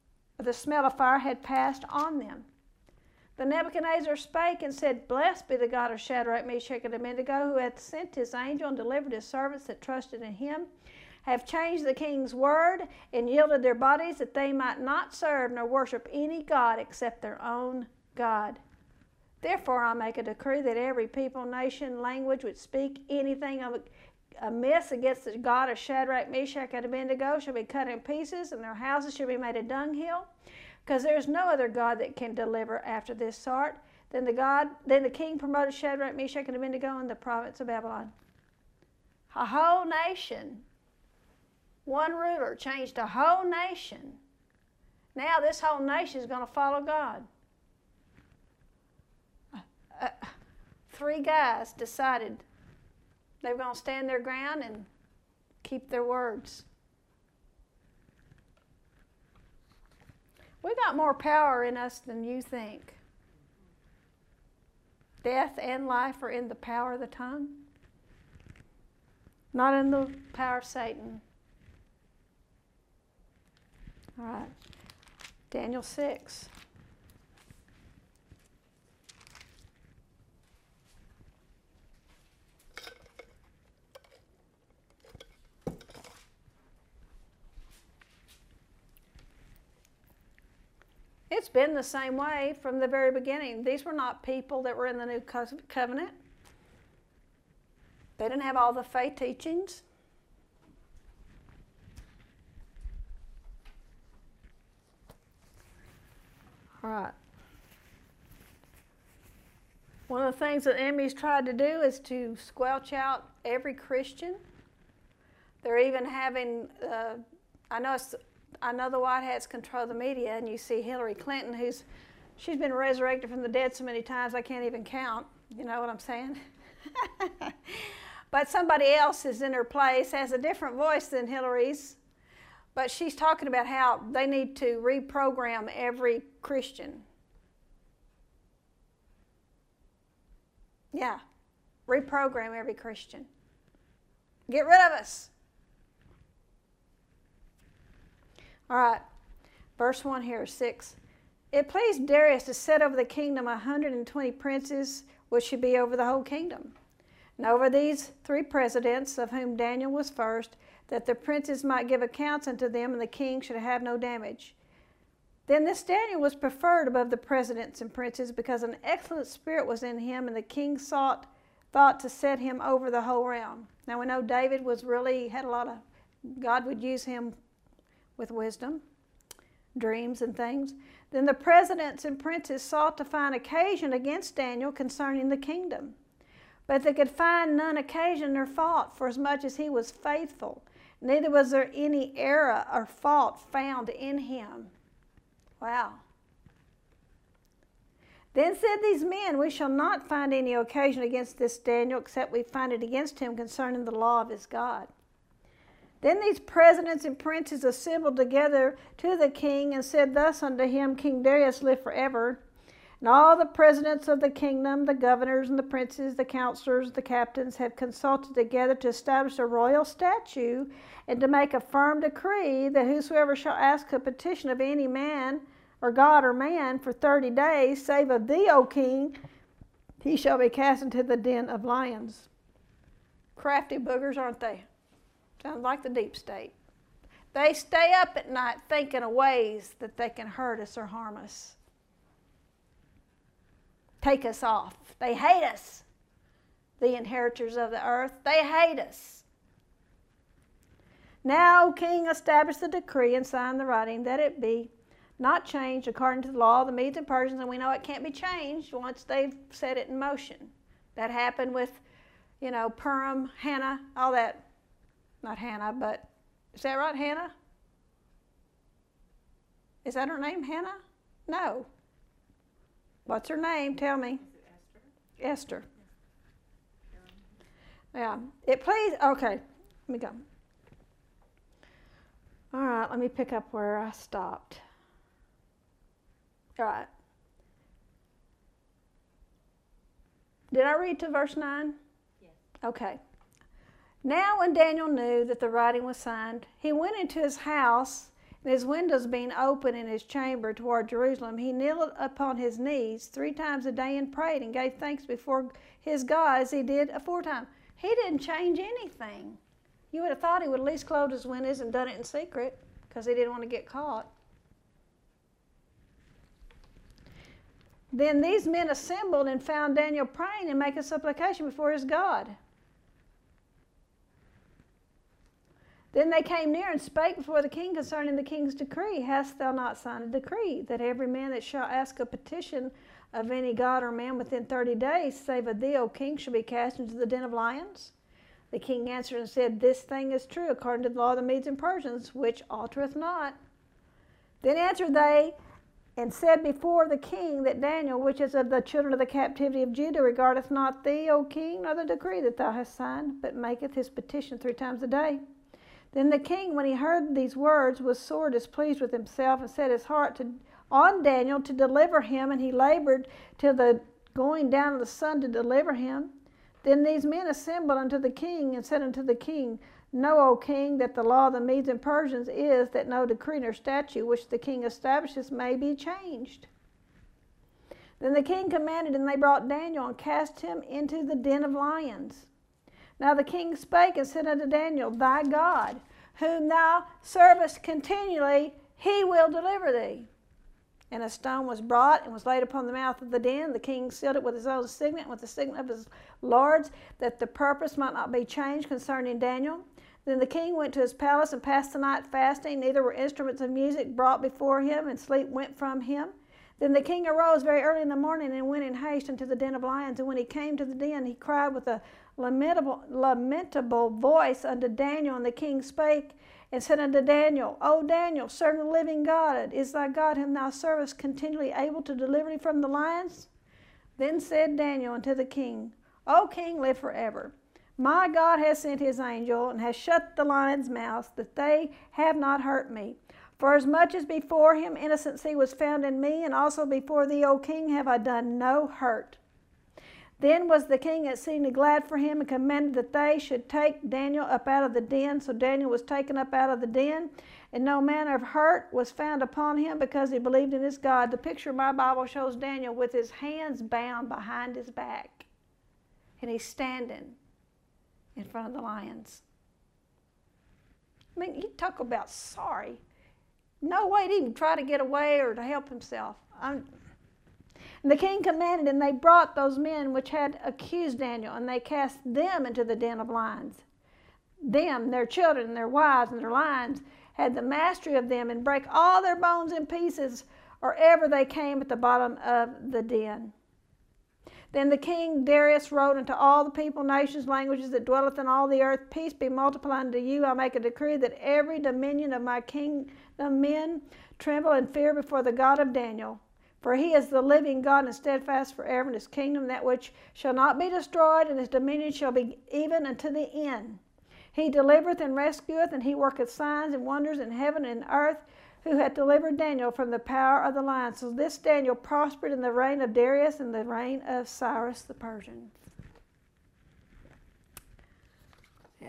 on them. The Nebuchadnezzar spake and said, Blessed be the God of Shadrach, Meshach, and Abednego, who hath sent his angel and delivered his servants that trusted in him, have changed the king's word, and yielded their bodies that they might not serve nor worship any god except their own God. Therefore I make a decree that every people, nation, language which speak anything amiss against the God of Shadrach, Meshach, and Abednego shall be cut in pieces, and their houses shall be made a dunghill, because there is no other God that can deliver after this sort. Then the king promoted Shadrach, Meshach, and Abednego in the province of Babylon. A whole nation, one ruler changed a whole nation. Now this whole nation is going to follow God. 3 guys decided they were going to stand their ground and keep their words. We got more power in us than you think. Death and life are in the power of the tongue, not in the power of Satan. All right, Daniel 6. It's been the same way from the very beginning. These were not people that were in the New Covenant. They didn't have all the faith teachings. All right. One of the things that the enemy's tried to do is to squelch out every Christian. They're even having, I know the White Hats control the media, and you see Hillary Clinton, she's been resurrected from the dead so many times I can't even count. You know what I'm saying? But somebody else is in her place, has a different voice than Hillary's, but she's talking about how they need to reprogram every Christian. Yeah, reprogram every Christian. Get rid of us. All right, verse 1 here, 6. It pleased Darius to set over the kingdom 120 princes, which should be over the whole kingdom. And over these 3 presidents, of whom Daniel was first, that the princes might give accounts unto them, and the king should have no damage. Then this Daniel was preferred above the presidents and princes, because an excellent spirit was in him, and the king thought to set him over the whole realm. Now we know David had a lot of, God would use him with wisdom, dreams and things. Then the presidents and princes sought to find occasion against Daniel concerning the kingdom. But they could find none occasion or fault, for as much as he was faithful. Neither was there any error or fault found in him. Wow. Then said these men, We shall not find any occasion against this Daniel, except we find it against him concerning the law of his God. Then these presidents and princes assembled together to the king, and said thus unto him, King Darius, live forever. And all the presidents of the kingdom, the governors and the princes, the counselors, the captains, have consulted together to establish a royal statute, and to make a firm decree that whosoever shall ask a petition of any man, or God or man, for 30 days, save of thee, O king, he shall be cast into the den of lions. Crafty boogers, aren't they? Sounds like the deep state. They stay up at night thinking of ways that they can hurt us or harm us. Take us off. They hate us. The inheritors of the earth, they hate us. Now, O king, establish the decree and sign the writing, that it be not changed according to the law of the Medes and Persians, and we know it can't be changed once they've set it in motion. That happened with, Purim, Hannah, all that. Not Hannah, but is that right, Hannah? Is that her name, Hannah? No. What's her name? Tell me. Is it Esther? Esther. Yeah. It please. Okay. Let me go. All right. Let me pick up where I stopped. All right. Did I read to verse 9? Yes. Okay. Now when Daniel knew that the writing was signed, he went into his house, and his windows being open in his chamber toward Jerusalem, he kneeled upon his knees 3 times a day and prayed and gave thanks before his God as he did aforetime. He didn't change anything. You would have thought he would at least closed his windows and done it in secret because he didn't want to get caught. Then these men assembled and found Daniel praying and making supplication before his God. Then they came near and spake before the king concerning the king's decree. Hast thou not signed a decree that every man that shall ask a petition of any god or man within 30 days, save of thee, O king, shall be cast into the den of lions? The king answered and said, This thing is true according to the law of the Medes and Persians, which altereth not. Then answered they and said before the king that Daniel, which is of the children of the captivity of Judah, regardeth not thee, O king, nor the decree that thou hast signed, but maketh his petition 3 times a day. Then the king, when he heard these words, was sore displeased with himself, and set his heart on Daniel to deliver him, and he labored till the going down of the sun to deliver him. Then these men assembled unto the king, and said unto the king, Know, O king, that the law of the Medes and Persians is that no decree nor statute which the king establishes may be changed. Then the king commanded, and they brought Daniel and cast him into the den of lions. Now the king spake and said unto Daniel, Thy God, whom thou servest continually, he will deliver thee. And a stone was brought and was laid upon the mouth of the den. The king sealed it with his own signet and with the signet of his lords, that the purpose might not be changed concerning Daniel. Then the king went to his palace and passed the night fasting. Neither were instruments of music brought before him, and sleep went from him. Then the king arose very early in the morning and went in haste into the den of lions. And when he came to the den, he cried with a lamentable voice unto Daniel. And the king spake and said unto Daniel, O Daniel, servant of the living God, is thy God whom thou servest continually able to deliver thee from the lions? Then said Daniel unto the king, O king, live forever. My God has sent his angel, and has shut the lions' mouths, that they have not hurt me. For as much as before him innocency was found in me, and also before thee, O king, have I done no hurt. Then was the king exceedingly glad for him, and commanded that they should take Daniel up out of the den. So Daniel was taken up out of the den, and no manner of hurt was found upon him, because he believed in his God. The picture of my Bible shows Daniel with his hands bound behind his back, and he's standing in front of the lions. I mean, you talk about sorry. No way to even try to get away or to help himself. And the king commanded, and they brought those men which had accused Daniel, and they cast them into the den of lions. Them, their children, and their wives, and their lions had the mastery of them, and brake all their bones in pieces, or ever they came at the bottom of the den. Then the king Darius wrote unto all the people, nations, languages that dwelleth in all the earth, Peace be multiplied unto you. I make a decree that every dominion of my kingdom men tremble and fear before the God of Daniel. For he is the living God, and steadfast forever, and his kingdom that which shall not be destroyed, and his dominion shall be even unto the end. He delivereth and rescueth, and he worketh signs and wonders in heaven and earth, who hath delivered Daniel from the power of the lions. So this Daniel prospered in the reign of Darius and the reign of Cyrus the Persian. Yeah.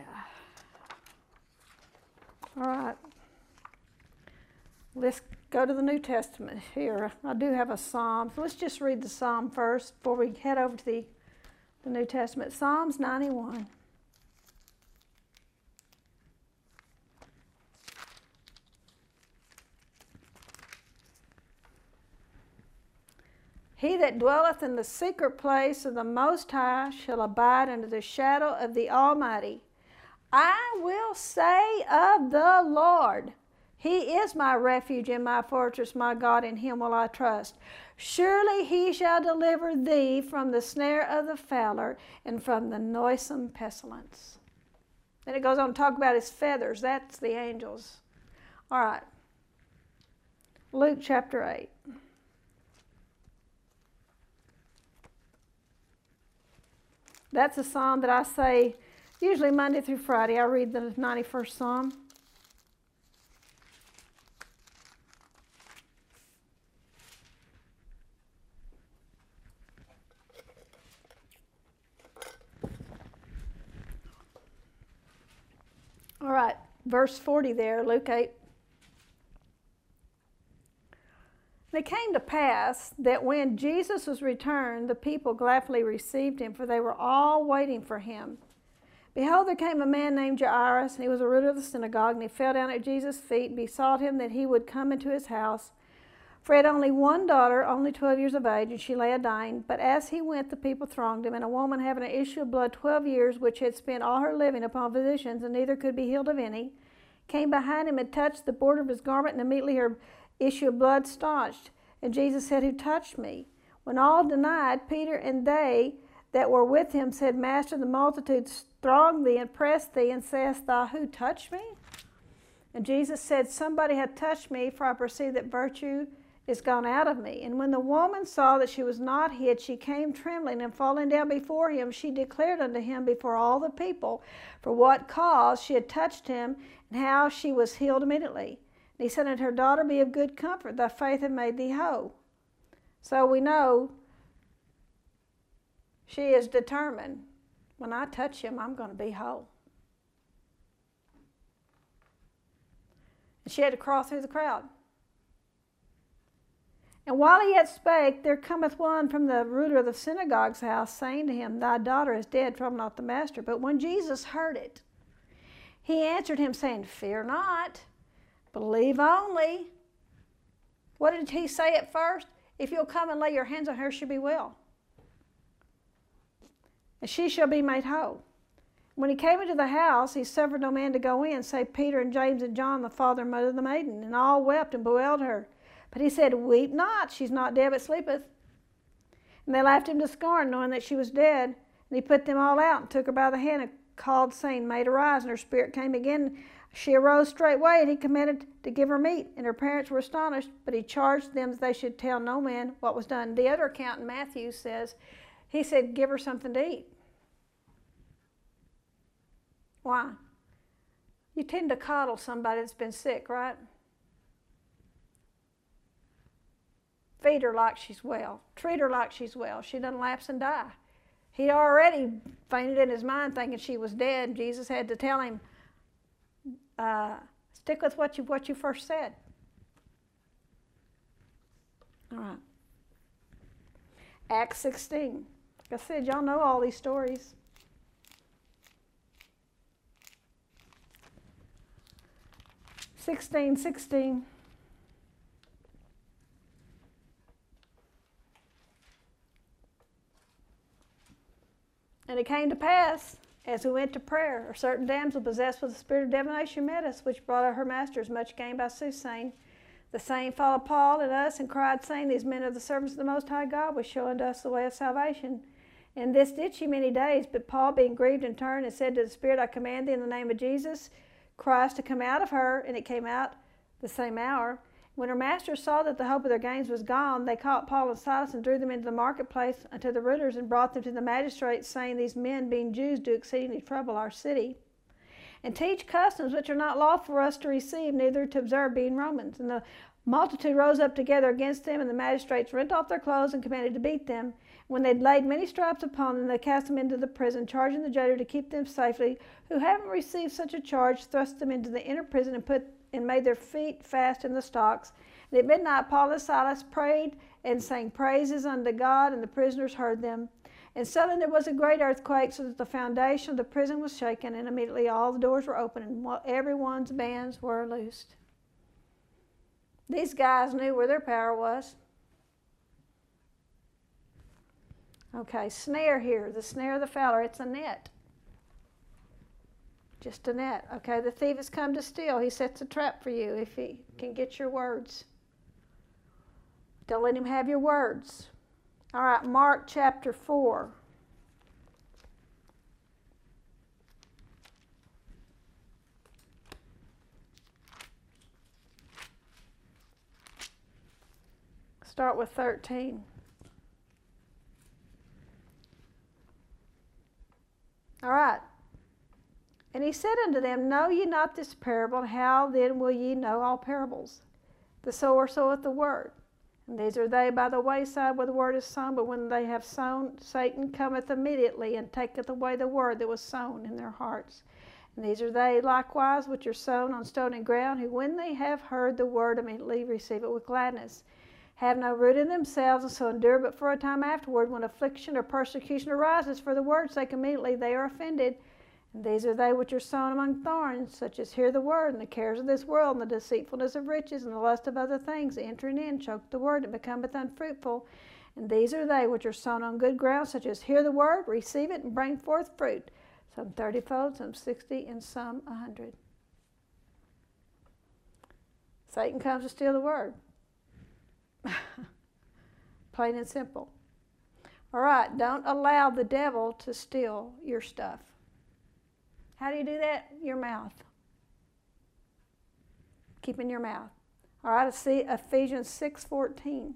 All right. Let's go to the New Testament here. I do have a psalm. So let's just read the psalm first before we head over to the New Testament. Psalms 91. He that dwelleth in the secret place of the Most High shall abide under the shadow of the Almighty. I will say of the Lord, He is my refuge and my fortress, my God, in Him will I trust. Surely He shall deliver thee from the snare of the fowler and from the noisome pestilence. Then it goes on to talk about His feathers. That's the angels. All right. Luke chapter 8. That's a psalm that I say usually Monday through Friday. I read the 91st Psalm. All right, verse 40 there, Luke 8. And it came to pass that when Jesus was returned, the people gladly received him, for they were all waiting for him. Behold, there came a man named Jairus, and he was a ruler of the synagogue, and he fell down at Jesus' feet and besought him that he would come into his house. For he had only one daughter, only 12 years of age, and she lay a-dying. But as he went, the people thronged him, and a woman having an issue of blood 12 years, which had spent all her living upon physicians, and neither could be healed of any, came behind him and touched the border of his garment, and immediately her issue of blood staunched. And Jesus said, Who touched me? When all denied, Peter and they that were with him said, Master, the multitude thronged thee and pressed thee, and sayest thou, Who touched me? And Jesus said, Somebody hath touched me, for I perceive that virtue is gone out of me. And when the woman saw that she was not hid, she came trembling, and falling down before him, she declared unto him before all the people for what cause she had touched him, and how she was healed immediately. And he said unto her, Daughter, be of good comfort, thy faith hath made thee whole. So we know she is determined, when I touch him, I'm going to be whole. And she had to crawl through the crowd. And while he yet spake, there cometh one from the ruler of the synagogue's house, saying to him, Thy daughter is dead, trouble not the master. But when Jesus heard it, he answered him, saying, Fear not, believe only. What did he say at first? If you'll come and lay your hands on her, she'll be well. And she shall be made whole. When he came into the house, he suffered no man to go in, save Peter and James and John, the father and mother of the maiden. And all wept and bewailed her. But he said, Weep not, she's not dead, but sleepeth. And they laughed him to scorn, knowing that she was dead. And he put them all out, and took her by the hand, and called, saying, Maid, arise. And her spirit came again. She arose straightway, and he commanded to give her meat. And her parents were astonished, but he charged them that they should tell no man what was done. The other account in Matthew says, he said, Give her something to eat. Why? You tend to coddle somebody that's been sick, right? Feed her like she's well. Treat her like she's well. She doesn't lapse and die. He'd already fainted in his mind thinking she was dead. Jesus had to tell him, stick with what you first said. All right. Acts 16. Like I said, y'all know all these stories. Sixteen. And it came to pass, as we went to prayer, a certain damsel possessed with the spirit of divination met us, which brought out her masters much gain by soothsaying. The same followed Paul and us, and cried, saying, These men are the servants of the Most High God, which show unto us the way of salvation. And this did she many days. But Paul, being grieved, and turned, and said to the Spirit, I command thee in the name of Jesus Christ to come out of her. And it came out the same hour. When her masters saw that the hope of their gains was gone, they caught Paul and Silas and drew them into the marketplace unto the rulers, and brought them to the magistrates, saying, These men, being Jews, do exceedingly trouble our city, and teach customs which are not lawful for us to receive, neither to observe, being Romans. And the multitude rose up together against them, and the magistrates rent off their clothes and commanded to beat them. When they had laid many stripes upon them, they cast them into the prison, charging the jailer to keep them safely. Who, having received such a charge, thrust them into the inner prison, and made their feet fast in the stocks. And at midnight Paul and Silas prayed and sang praises unto God, and the prisoners heard them. And suddenly there was a great earthquake, so that the foundation of the prison was shaken, and immediately all the doors were opened, and everyone's bands were loosed. These guys knew where their power was. Okay, snare here, the snare of the fowler, it's a net. Just a net. Okay, the thief has come to steal. He sets a trap for you if he can get your words. Don't let him have your words. All right, Mark chapter 4. Start with 13. he said unto them, Know ye not this parable? How then will ye know all parables? The sower soweth the word. And these are they by the wayside where the word is sown, but when they have sown, Satan cometh immediately and taketh away the word that was sown in their hearts. And these are they likewise which are sown on stony ground, who when they have heard the word immediately receive it with gladness, have no root in themselves, and so endure but for a time afterward. When affliction or persecution arises for the word's sake, immediately they are offended. And these are they which are sown among thorns, such as hear the word, and the cares of this world, and the deceitfulness of riches, and the lust of other things, entering in, choke the word, and becometh unfruitful. And these are they which are sown on good ground, such as hear the word, receive it, and bring forth fruit, some 30-fold, some 60, and some 100. Satan comes to steal the word. Plain and simple. All right, don't allow the devil to steal your stuff. How do you do that? Your mouth. Keep in your mouth. All right, let's see Ephesians 6:14.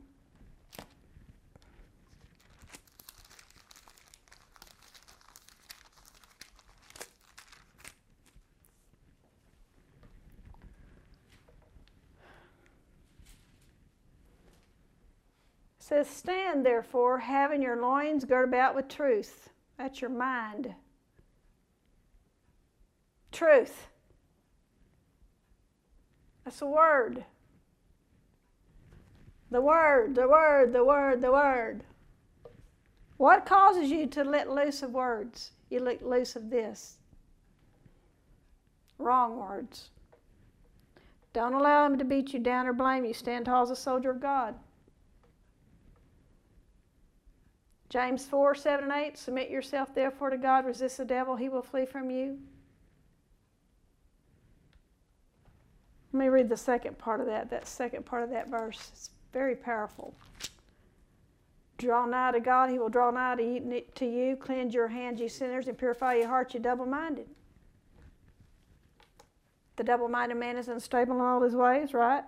It says, Stand therefore, having your loins girt about with truth. That's your mind. Truth. That's the word. The word, the word, the word, the word. What causes you to let loose of words? You let loose of this. Wrong words. Don't allow them to beat you down or blame you. Stand tall as a soldier of God. James 4:7-8, submit yourself therefore to God, resist the devil, he will flee from you. Let me read the second part of that second part of that verse. It's very powerful. Draw nigh to God, he will draw nigh to you. Cleanse your hands, ye sinners, and purify your hearts, ye double-minded. The double-minded man is unstable in all his ways, right?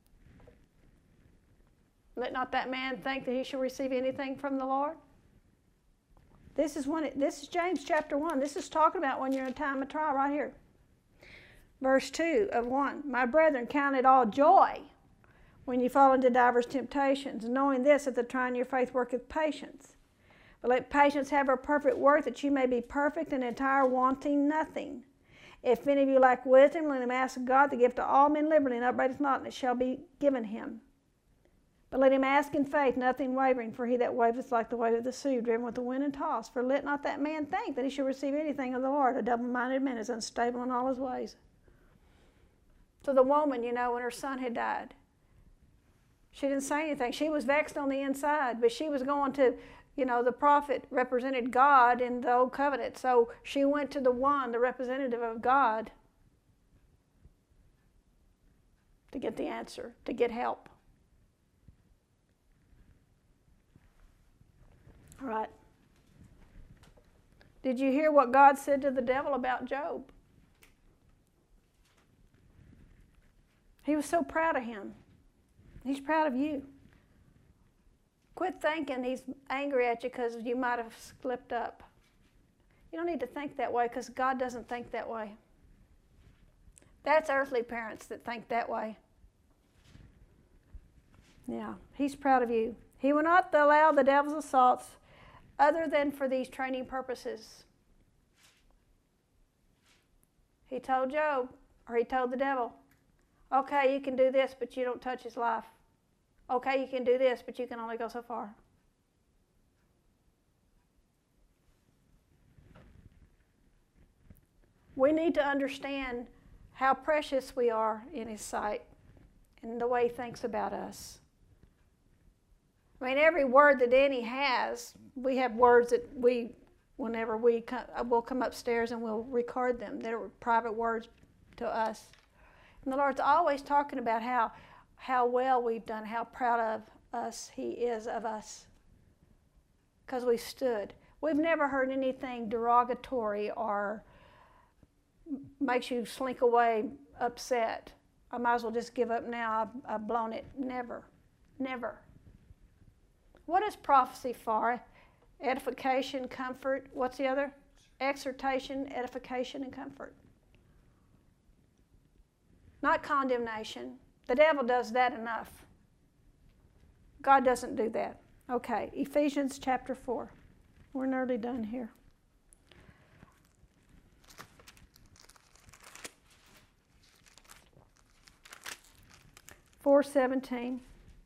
Let not that man think that he shall receive anything from the Lord. This is James chapter 1. This is talking about when you're in a time of trial right here. Verse 2 of 1. My brethren, count it all joy when you fall into divers temptations, knowing this, that the trying of your faith worketh patience. But let patience have her perfect work, that you may be perfect and entire, wanting nothing. If any of you lack wisdom, let him ask God, the gift to all men liberally, and upbraideth not, and it shall be given him. But let him ask in faith, nothing wavering, for he that wavereth like the wave of the sea, driven with the wind and tossed. For let not that man think that he shall receive anything of the Lord. A double-minded man is unstable in all his ways. So the woman, when her son had died, she didn't say anything. She was vexed on the inside, but she was going to, the prophet represented God in the old covenant. So she went to the representative of God, to get the answer, to get help. All right. Did you hear what God said to the devil about Job? He was so proud of him. He's proud of you. Quit thinking he's angry at you because you might have slipped up. You don't need to think that way because God doesn't think that way. That's earthly parents that think that way. Yeah, he's proud of you. He will not allow the devil's assaults other than for these training purposes. He told Job, or he told the devil, okay, you can do this, but you don't touch his life. Okay, you can do this, but you can only go so far. We need to understand how precious we are in his sight and the way he thinks about us. I mean, every word that Danny has, we have words that whenever we'll come upstairs and we'll record them. They're private words to us. And the Lord's always talking about how well we've done, how proud of us he is of us. Because we stood. We've never heard anything derogatory or makes you slink away upset. I might as well just give up now. I've blown it. Never. Never. What is prophecy for? Edification, comfort. What's the other? Exhortation, edification, and comfort. not condemnation. The devil does that enough. God doesn't do that. Okay, Ephesians chapter 4. We're nearly done here. Verse 17.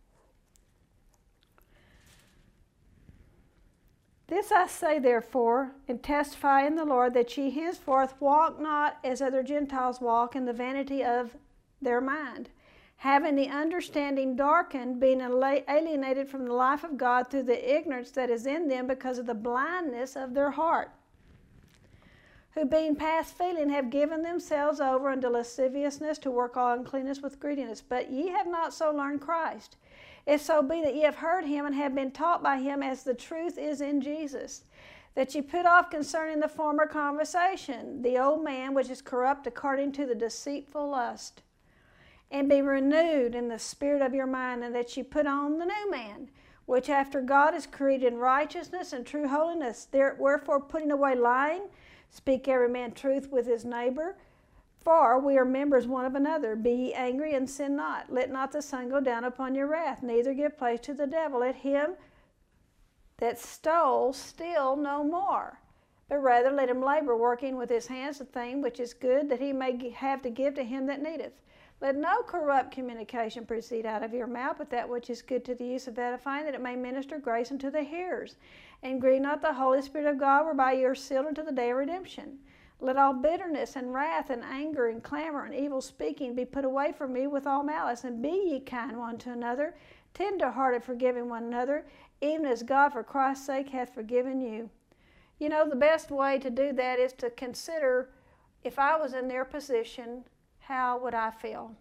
This I say therefore, and testify in the Lord, that ye henceforth walk not as other Gentiles walk, in the vanity of their mind, having the understanding darkened, being alienated from the life of God through the ignorance that is in them because of the blindness of their heart, who being past feeling have given themselves over unto lasciviousness, to work all uncleanness with greediness. But ye have not so learned Christ. If so be that ye have heard him and have been taught by him, as the truth is in Jesus, that ye put off concerning the former conversation the old man which is corrupt according to the deceitful lust, and be renewed in the spirit of your mind, and that ye put on the new man, which after God is created in righteousness and true holiness. Wherefore, putting away lying, speak every man truth with his neighbor, for we are members one of another. Be ye angry and sin not. Let not the sun go down upon your wrath, neither give place to the devil. Let him that stole steal no more, but rather let him labor, working with his hands the thing which is good, that he may have to give to him that needeth. Let no corrupt communication proceed out of your mouth, but that which is good to the use of edifying, that it may minister grace unto the hearers. And grieve not the Holy Spirit of God, whereby you are sealed unto the day of redemption. Let all bitterness and wrath and anger and clamor and evil speaking be put away from me with all malice. And be ye kind one to another, tender-hearted, forgiving one another, even as God for Christ's sake hath forgiven you. You know, the best way to do that is to consider, if I was in their position, how would I feel?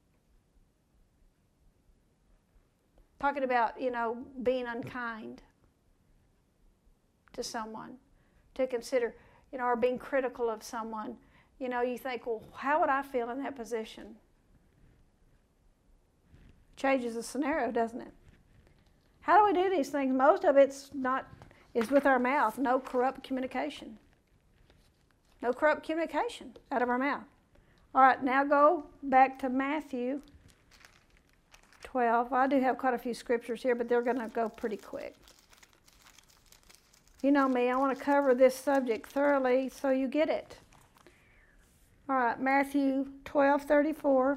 Talking about, being unkind to someone. To consider, or being critical of someone. You think, well, how would I feel in that position? Changes the scenario, doesn't it? How do we do these things? Most of it's is with our mouth. No corrupt communication. No corrupt communication out of our mouth. All right, now go back to Matthew 12. I do have quite a few scriptures here, but they're going to go pretty quick. You know me, I want to cover this subject thoroughly so you get it. All right, Matthew 12:34.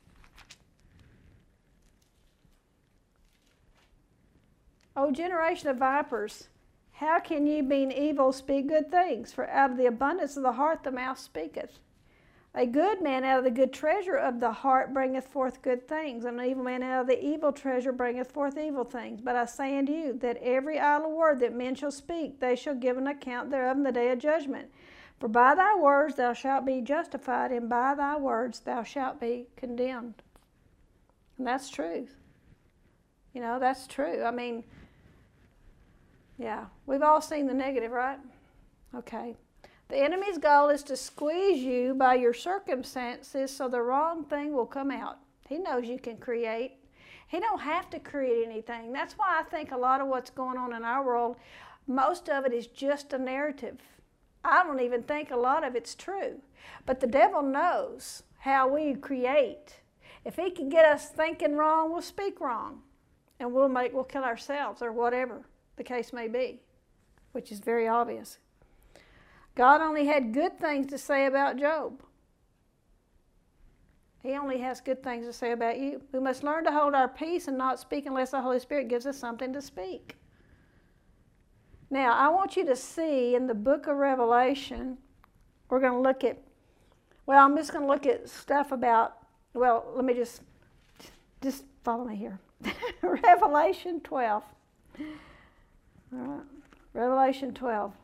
O generation of vipers, how can ye, being evil, speak good things? For out of the abundance of the heart the mouth speaketh. A good man out of the good treasure of the heart bringeth forth good things, and an evil man out of the evil treasure bringeth forth evil things. But I say unto you, that every idle word that men shall speak, they shall give an account thereof in the day of judgment. For by thy words thou shalt be justified, and by thy words thou shalt be condemned. And that's truth. That's true. I mean, yeah, we've all seen the negative, right? Okay. The enemy's goal is to squeeze you by your circumstances so the wrong thing will come out. He knows you can create. He don't have to create anything. That's why I think a lot of what's going on in our world, most of it is just a narrative. I don't even think a lot of it's true. But the devil knows how we create. If he can get us thinking wrong, we'll speak wrong. And we'll kill ourselves or whatever the case may be, which is very obvious. God only had good things to say about Job. He only has good things to say about you. We must learn to hold our peace and not speak unless the Holy Spirit gives us something to speak. Now, I want you to see in the book of Revelation, we're going to look at, I'm just going to look at stuff about, let me just follow me here. Revelation 12. All right, Revelation 12.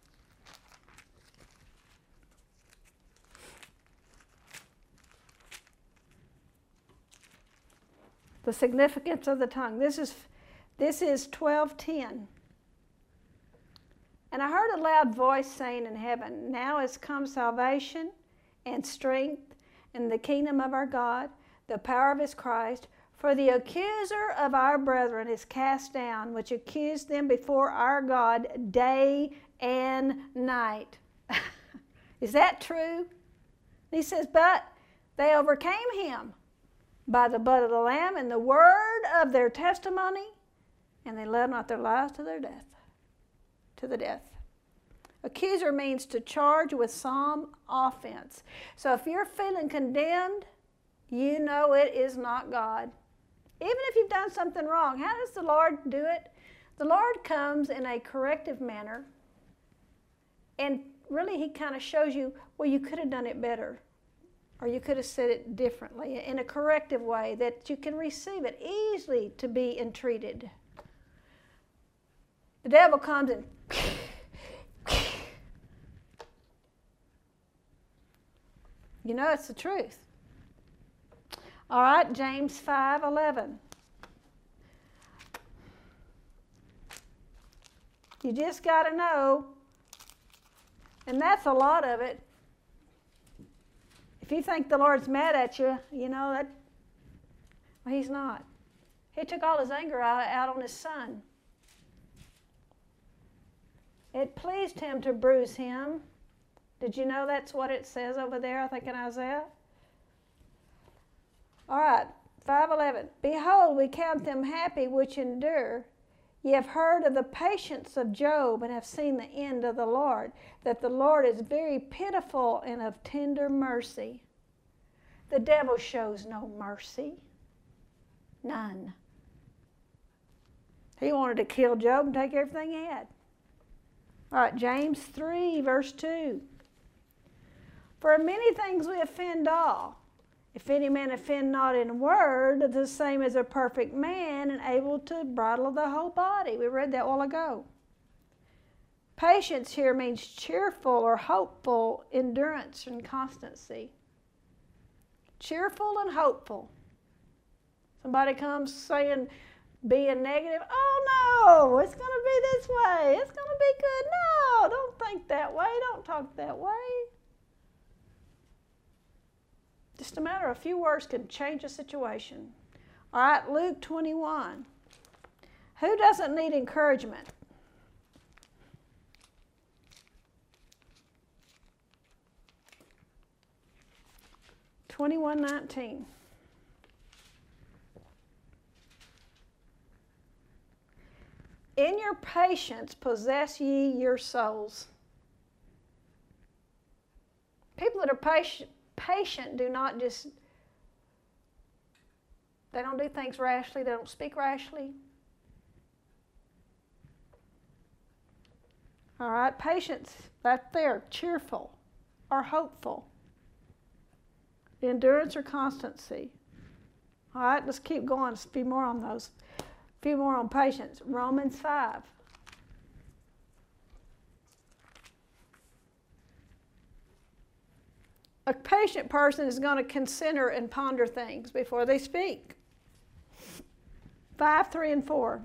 The significance of the tongue. This is 12:10. And I heard a loud voice saying in heaven, now is come salvation and strength in the kingdom of our God, the power of his Christ. For the accuser of our brethren is cast down, which accused them before our God day and night. Is that true? He says, but They overcame him by the blood of the Lamb and the word of their testimony, and they led not their lives to their death, to the death. Accuser means to charge with some offense. So if you're feeling condemned, you know it is not God. Even if you've done something wrong, how does the Lord do it? The Lord comes in a corrective manner, and really he kind of shows you, well, you could have done it better, or you could have said it differently in a corrective way that you can receive it easily to be entreated. The devil comes and you know it's the truth. All right, James 5:11. You just got to know, and that's a lot of it. If you think the Lord's mad at you, you know that, well, he's not. He took all his anger out on his son. It pleased him to bruise him. Did you know that's what it says over there, I think in Isaiah? All right, 5:11. Behold, we count them happy which endure. Ye have heard of the patience of Job and have seen the end of the Lord, that the Lord is very pitiful and of tender mercy. The devil shows no mercy. None. He wanted to kill Job and take everything he had. All right, James 3, verse 2. For in many things we offend all. If any man offend not in word, the same as a perfect man and able to bridle the whole body. We read that a while ago. Patience here means cheerful or hopeful endurance and constancy. Cheerful and hopeful. Somebody comes saying, being negative, oh no, it's going to be this way. It's going to be good. No, don't think that way. Don't talk that way. Just a matter of a few words can change a situation. All right, Luke 21. Who doesn't need encouragement? (21:19). In your patience possess ye your souls. People that are patient do not just, they don't do things rashly, they don't speak rashly. All right, patience, right there, cheerful or hopeful. Endurance or constancy. All right, let's keep going. There's a few more on those. A few more on patience. Romans 5. A patient person is going to consider and ponder things before they speak. 5, 3, and 4.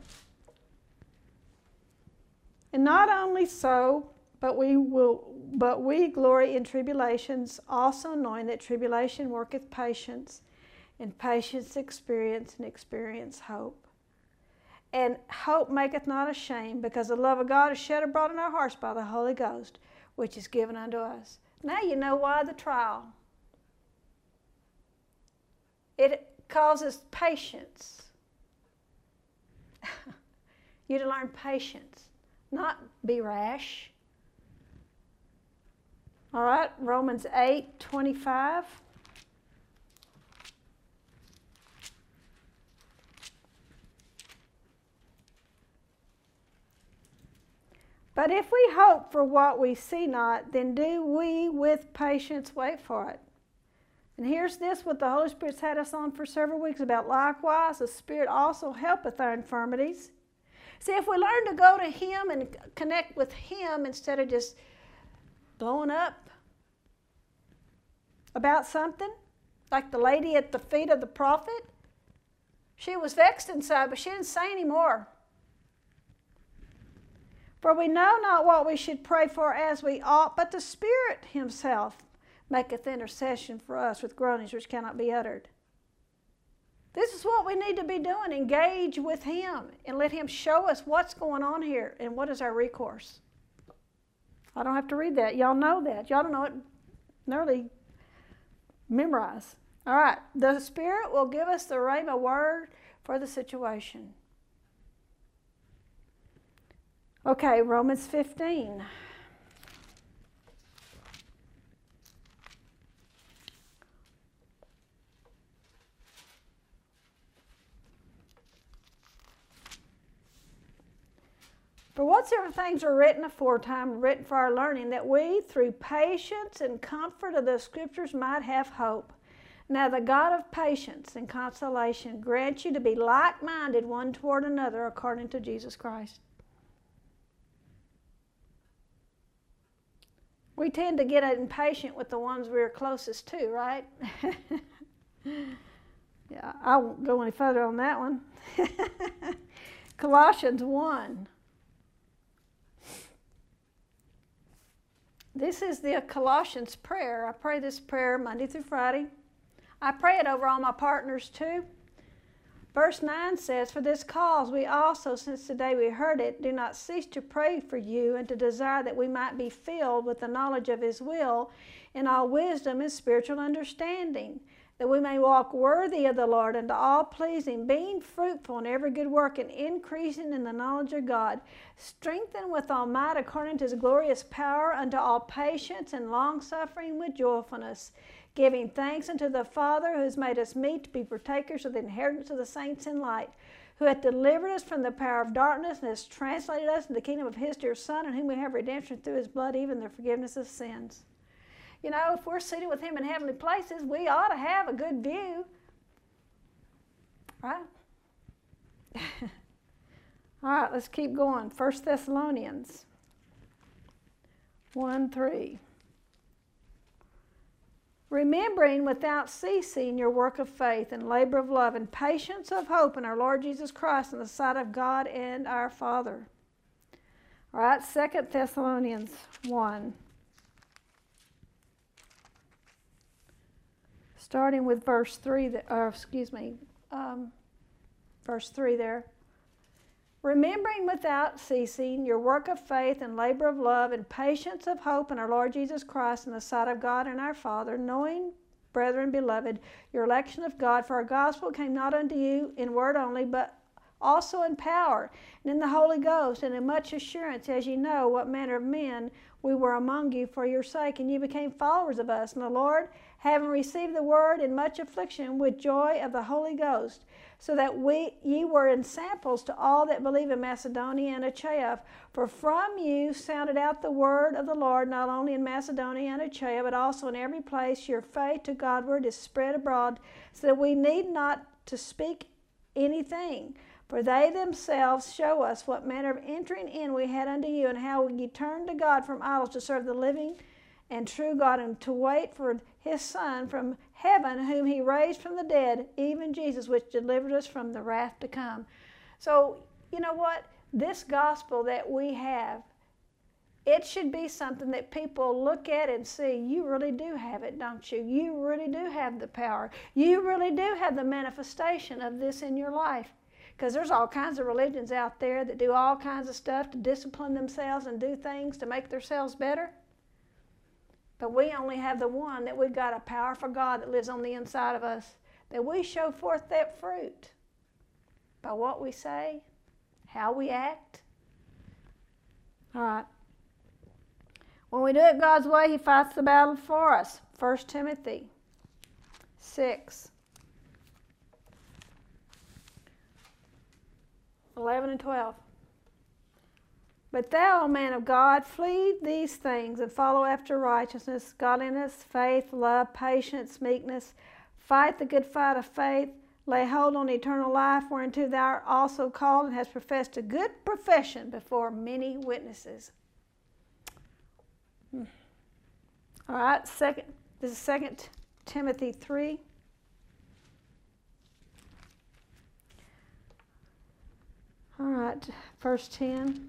And not only so, but we glory in tribulations, also knowing that tribulation worketh patience, and patience experience, and experience hope. And hope maketh not ashamed, because the love of God is shed abroad in our hearts by the Holy Ghost, which is given unto us. Now you know why the trial. It causes patience. You to learn patience, not be rash. All right, Romans 8:25. But if we hope for what we see not, then do we with patience wait for it. And here's this, what the Holy Spirit's had us on for several weeks about. Likewise, the Spirit also helpeth our infirmities. See, if we learn to go to Him and connect with Him instead of just blowing up about something, like the lady at the feet of the prophet, she was vexed inside, but she didn't say any more. For we know not what we should pray for as we ought, but the Spirit Himself maketh intercession for us with groanings which cannot be uttered. This is what we need to be doing. Engage with Him and let Him show us what's going on here and what is our recourse. I don't have to read that. Y'all know that. Y'all don't know it. Nearly memorize. All right, the Spirit will give us the rhema word for the situation. Okay, Romans 15. For whatsoever things are written aforetime, written for our learning, that we, through patience and comfort of the Scriptures, might have hope. Now the God of patience and consolation grant you to be like-minded one toward another according to Jesus Christ. We tend to get impatient with the ones we're closest to, right? Yeah, I won't go any further on that one. Colossians 1. This is the Colossians prayer. I pray this prayer Monday through Friday. I pray it over all my partners too. Verse 9 says, for this cause we also, since the day we heard it, do not cease to pray for you and to desire that we might be filled with the knowledge of His will in all wisdom and spiritual understanding, that we may walk worthy of the Lord unto all pleasing, being fruitful in every good work and increasing in the knowledge of God, strengthened with all might according to His glorious power unto all patience and long-suffering with joyfulness, giving thanks unto the Father who has made us meet to be partakers of the inheritance of the saints in light, who hath delivered us from the power of darkness and has translated us into the kingdom of His dear Son, in whom we have redemption through His blood, even the forgiveness of sins. You know, if we're seated with Him in heavenly places, we ought to have a good view. Right? All right, let's keep going. 1 Thessalonians 1:3. Remembering without ceasing your work of faith and labor of love and patience of hope in our Lord Jesus Christ in the sight of God and our Father. All right, 2 Thessalonians 1. Starting with verse 3, verse 3 there. Remembering without ceasing your work of faith and labor of love and patience of hope in our Lord Jesus Christ in the sight of God and our Father, knowing, brethren beloved, your election of God, for our gospel came not unto you in word only, but also in power, and in the Holy Ghost, and in much assurance, as ye know what manner of men we were among you for your sake, and you became followers of us. And the Lord, having received the word in much affliction with joy of the Holy Ghost, so that ye were ensamples to all that believe in Macedonia and Achaia. For from you sounded out the word of the Lord, not only in Macedonia and Achaia, but also in every place your faith to Godward is spread abroad, so that we need not to speak anything. For they themselves show us what manner of entering in we had unto you, and how ye turned to God from idols to serve the living and true God, and to wait for His Son from heaven, whom He raised from the dead, even Jesus, which delivered us from the wrath to come. So, you know what? This gospel that we have, it should be something that people look at and see, you really do have it, don't you? You really do have the power. You really do have the manifestation of this in your life. Because there's all kinds of religions out there that do all kinds of stuff to discipline themselves and do things to make themselves better. But we only have the one, that we've got a powerful God that lives on the inside of us, that we show forth that fruit by what we say, how we act. All right. When we do it God's way, He fights the battle for us. 1 Timothy 6. 11 and 12. But thou, O man of God, flee these things and follow after righteousness, godliness, faith, love, patience, meekness. Fight the good fight of faith. Lay hold on eternal life, whereunto thou art also called, and hast professed a good profession before many witnesses. All right, this is 2 Timothy 3. All right, verse 10.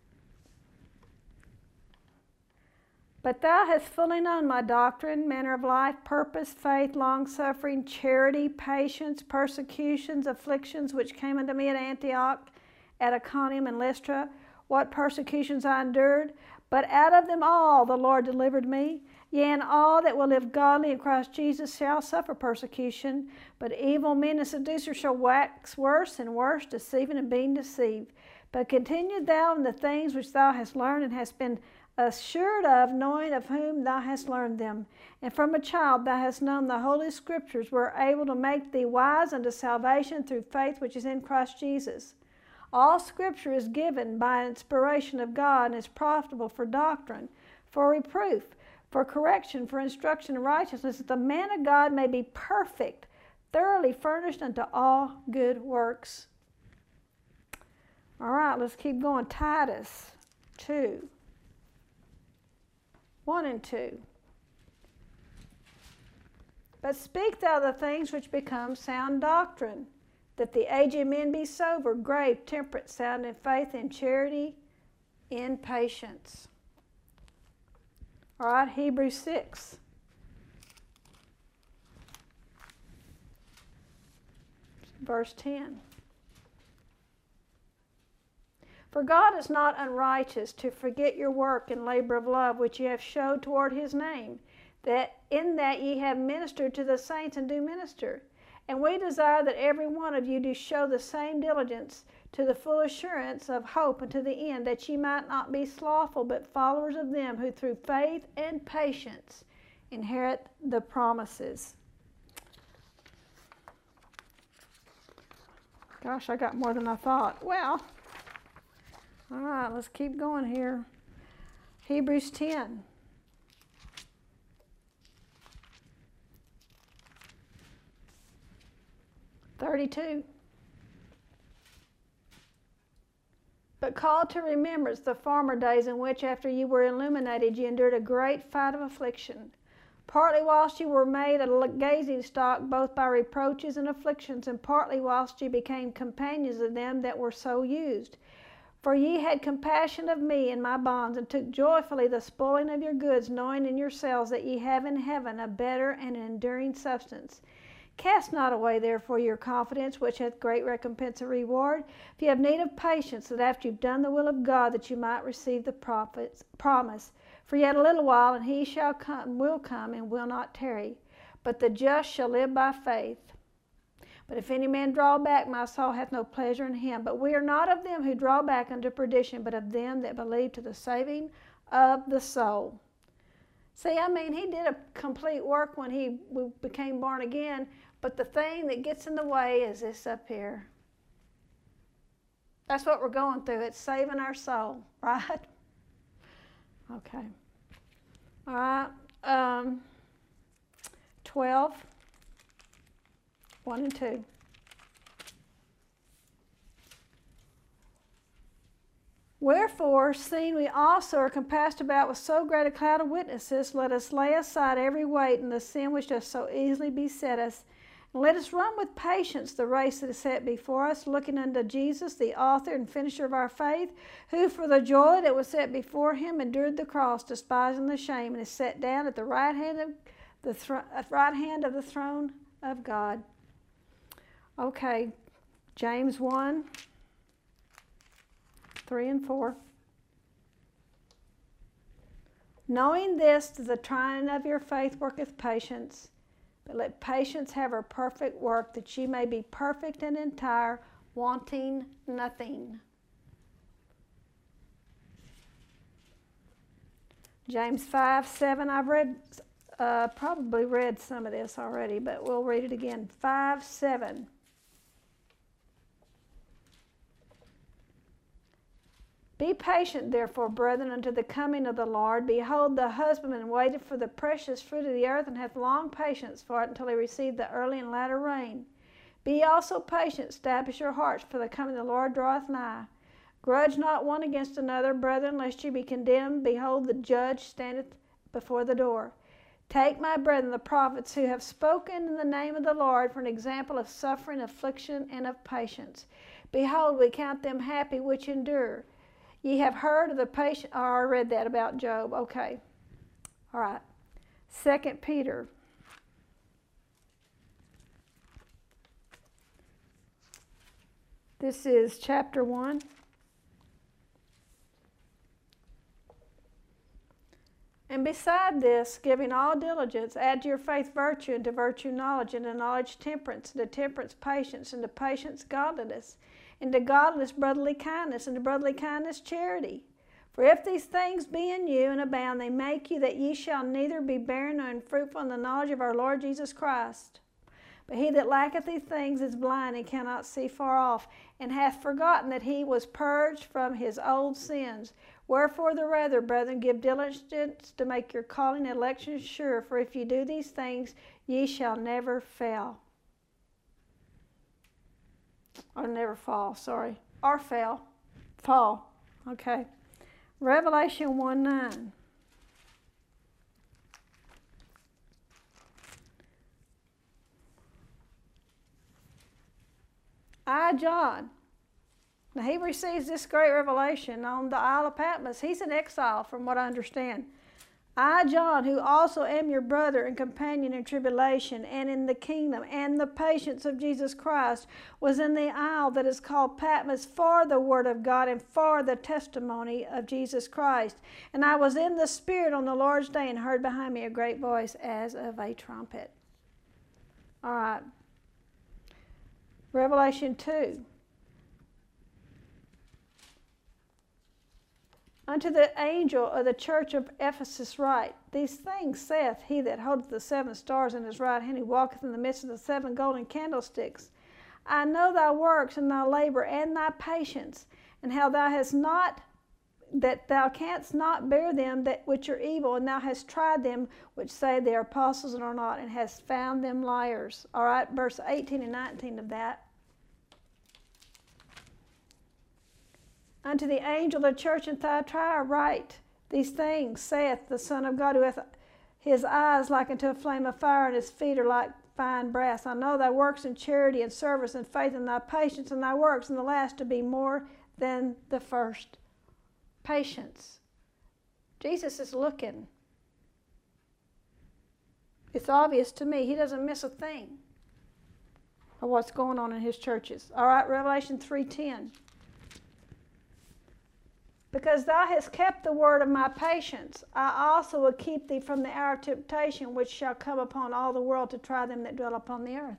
But thou hast fully known my doctrine, manner of life, purpose, faith, long-suffering, charity, patience, persecutions, afflictions, which came unto me at Antioch, at Iconium and Lystra, what persecutions I endured. But out of them all the Lord delivered me. Yea, and all that will live godly in Christ Jesus shall suffer persecution, but evil men and seducers shall wax worse and worse, deceiving and being deceived. But continue thou in the things which thou hast learned and hast been assured of, knowing of whom thou hast learned them. And from a child thou hast known the Holy Scriptures, were able to make thee wise unto salvation through faith which is in Christ Jesus. All Scripture is given by inspiration of God and is profitable for doctrine, for reproof, for correction, for instruction in righteousness, that the man of God may be perfect, thoroughly furnished unto all good works. All right, let's keep going. Titus 2, 1 and 2. But speak thou the things which become sound doctrine, that the aged men be sober, grave, temperate, sound in faith, in charity, in patience. All right, Hebrews 6. Verse 10. For God is not unrighteous to forget your work and labor of love, which ye have showed toward his name, that in that ye have ministered to the saints and do minister. And we desire that every one of you do show the same diligence to the full assurance of hope unto the end, that ye might not be slothful, but followers of them who through faith and patience inherit the promises. Gosh, I got more than I thought. Well, all right, let's keep going here. Hebrews 10. (32). But call to remembrance the former days in which, after you were illuminated, you endured a great fight of affliction, partly whilst you were made a gazing stock both by reproaches and afflictions, and partly whilst you became companions of them that were so used. For ye had compassion of me in my bonds, and took joyfully the spoiling of your goods, knowing in yourselves that ye have in heaven a better and enduring substance. Cast not away, therefore, your confidence, which hath great recompense of reward. If you have need of patience, that after you've done the will of God, that you might receive the promise. For yet a little while, and he will come, and will not tarry. But the just shall live by faith. But if any man draw back, my soul hath no pleasure in him. But we are not of them who draw back unto perdition, but of them that believe to the saving of the soul. See, I mean, he did a complete work when we became born again, but the thing that gets in the way is this up here. That's what we're going through. It's saving our soul, right? Okay. All right. 12, 1 and 2. Wherefore, seeing we also are compassed about with so great a cloud of witnesses, let us lay aside every weight and the sin which does so easily beset us, and let us run with patience the race that is set before us, looking unto Jesus, the author and finisher of our faith, who for the joy that was set before him endured the cross, despising the shame, and is set down at the right hand of the throne of God. Okay, James 1. 3 and 4. Knowing this, the trying of your faith worketh patience, but let patience have her perfect work, that ye may be perfect and entire, wanting nothing. James 5, 7. I've probably read some of this already, but we'll read it again. 5, 7. Be patient, therefore, brethren, unto the coming of the Lord. Behold, the husbandman waiteth for the precious fruit of the earth, and hath long patience for it, until he receive the early and latter rain. Be ye also patient, establish your hearts, for the coming of the Lord draweth nigh. Grudge not one against another, brethren, lest ye be condemned. Behold, the judge standeth before the door. Take, my brethren, the prophets who have spoken in the name of the Lord, for an example of suffering, affliction, and of patience. Behold, we count them happy which endure. Ye have heard of the patient. Oh, I read that about Job. Okay. All right. 2 Peter. This is chapter 1. And beside this, giving all diligence, add to your faith virtue, and to virtue knowledge, and to knowledge temperance, and to temperance patience, and to patience godliness, and to godliness brotherly kindness, and to brotherly kindness charity. For if these things be in you and abound, they make you that ye shall neither be barren nor unfruitful in the knowledge of our Lord Jesus Christ. But he that lacketh these things is blind and cannot see far off, and hath forgotten that he was purged from his old sins. Wherefore the rather, brethren, give diligence to make your calling and election sure, for if ye do these things, ye shall never fail. Or never fall, sorry. Or fail. Fall. Okay. Revelation 1:9. I, John. Now he receives this great revelation on the Isle of Patmos. He's in exile, from what I understand. I, John, who also am your brother and companion in tribulation and in the kingdom and the patience of Jesus Christ, was in the isle that is called Patmos for the word of God and for the testimony of Jesus Christ. And I was in the Spirit on the Lord's day and heard behind me a great voice as of a trumpet. All right. Revelation 2. Unto the angel of the church of Ephesus write, These things saith he that holdeth the 7 stars in his right hand, who walketh in the midst of the 7 golden candlesticks. I know thy works and thy labor and thy patience, and how thou hast not, that thou canst not bear them that which are evil, and thou hast tried them which say they are apostles and are not, and hast found them liars. All right, verse 18 and 19 of that. Unto the angel of the church in Thyatira write, These things saith the Son of God, who hath his eyes like unto a flame of fire, and his feet are like fine brass. I know thy works in charity and service and faith and thy patience, and thy works in the last to be more than the first. Patience. Jesus is looking. It's obvious to me. He doesn't miss a thing of what's going on in his churches. All right, Revelation 3:10. Because thou hast kept the word of my patience, I also will keep thee from the hour of temptation, which shall come upon all the world to try them that dwell upon the earth.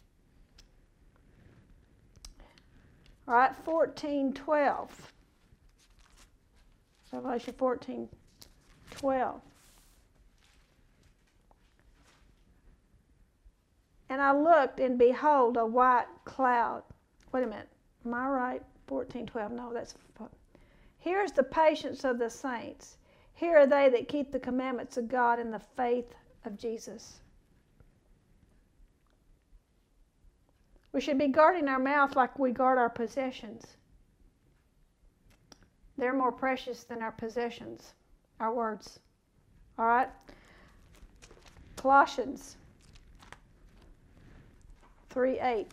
All right, 14:12. Revelation 14:12. And I looked, and behold, a white cloud. Wait a minute. Am I right? 14:12. No, that's... Here's the patience of the saints. Here are they that keep the commandments of God in the faith of Jesus. We should be guarding our mouth like we guard our possessions. They're more precious than our possessions, our words. All right? Colossians 3:8.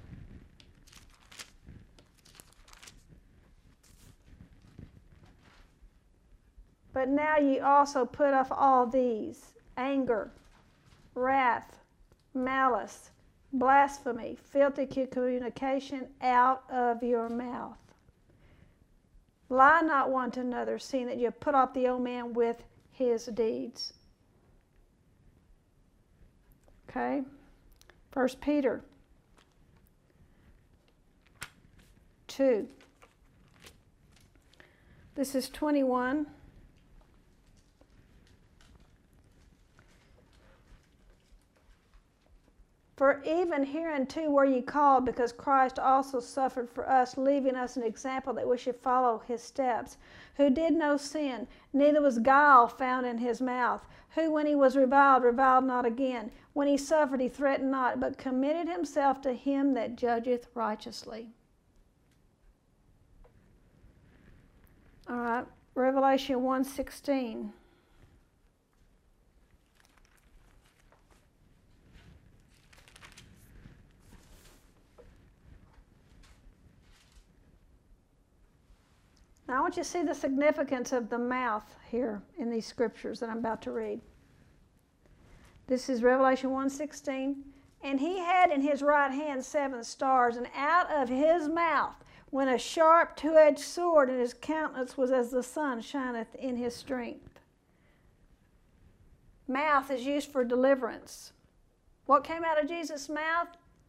But now ye also put off all these: anger, wrath, malice, blasphemy, filthy communication out of your mouth. Lie not one to another, seeing that ye have put off the old man with his deeds. Okay? 1 Peter 2. This is 21. For even hereunto were ye called, because Christ also suffered for us, leaving us an example that we should follow his steps, who did no sin, neither was guile found in his mouth, who when he was reviled, reviled not again. When he suffered, he threatened not, but committed himself to him that judgeth righteously. All right, Revelation 1:16. Now I want you to see the significance of the mouth here in these scriptures that I'm about to read. This is Revelation 1:16. And he had in his right hand 7 stars, and out of his mouth went a sharp 2-edged sword, and his countenance was as the sun shineth in his strength. mouth is used for deliverance. What came out of Jesus' mouth?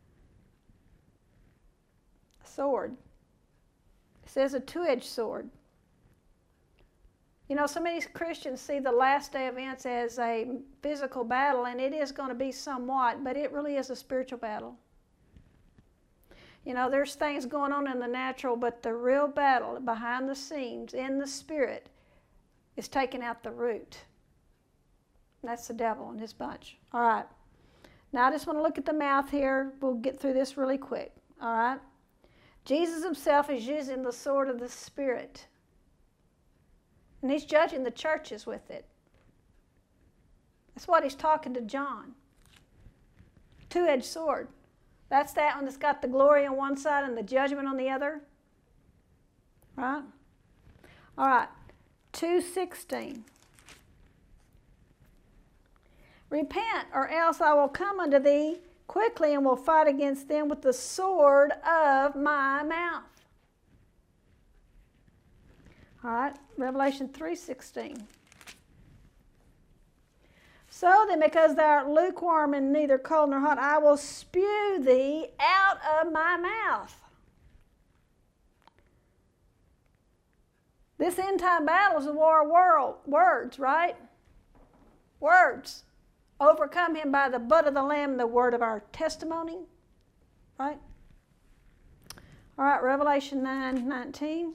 A sword. It says a two-edged sword. You know, so many Christians see the last day events as a physical battle, and it is going to be somewhat, but it really is a spiritual battle. You know, there's things going on in the natural, but the real battle behind the scenes in the spirit is taking out the root. And that's the devil and his bunch. All right. Now I just want to look at the mouth here. We'll get through this really quick. All right. Jesus himself is using the sword of the Spirit. And he's judging the churches with it. That's what he's talking to John. Two-edged sword. That's that one that's got the glory on one side and the judgment on the other. Right? All right. 2:16. Repent, or else I will come unto thee quickly and will fight against them with the sword of my mouth. All right, Revelation 3:16. So then, because thou art lukewarm and neither cold nor hot, I will spew thee out of my mouth. This end time battle is a war of words, right? Words. Overcome him by the blood of the Lamb and the word of our testimony. Right? All right, Revelation 9:19.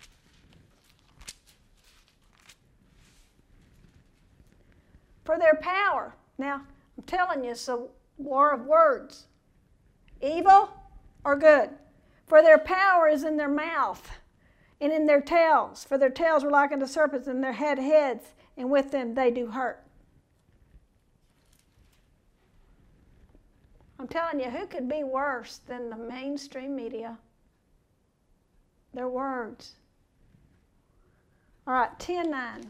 For their power. Now, I'm telling you, it's a war of words. Evil or good. For their power is in their mouth and in their tails. For their tails were like unto serpents, and their had heads, and with them they do hurt. I'm telling you, who could be worse than the mainstream media? Their words. All right, 10:9.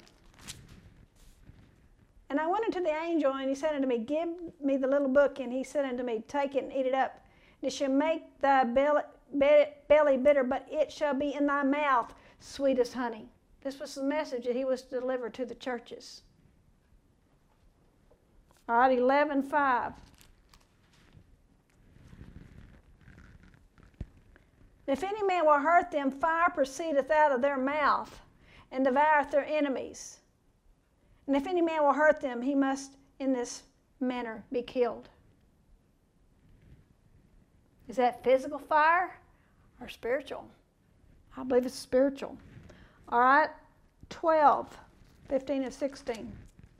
And I went unto the angel, and he said unto me, Give me the little book. And he said unto me, Take it and eat it up. And it shall make thy belly bitter, but it shall be in thy mouth sweet as honey. This was the message that he was to deliver to the churches. All right, 11:5. If any man will hurt them, fire proceedeth out of their mouth, and devoureth their enemies. And if any man will hurt them, he must in this manner be killed. Is that physical fire or spiritual? I believe it's spiritual. All right, 12:15 and 16.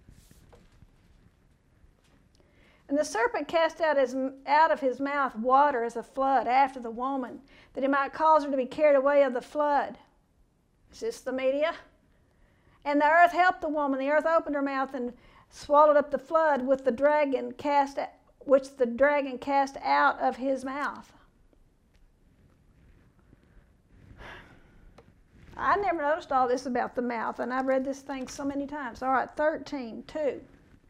And the serpent cast out of his mouth water as a flood after the woman, that he might cause her to be carried away of the flood. Is this the media? And the earth helped the woman. The earth opened her mouth and swallowed up the flood which the dragon cast out of his mouth. I never noticed all this about the mouth, and I've read this thing so many times. All right, 13:2.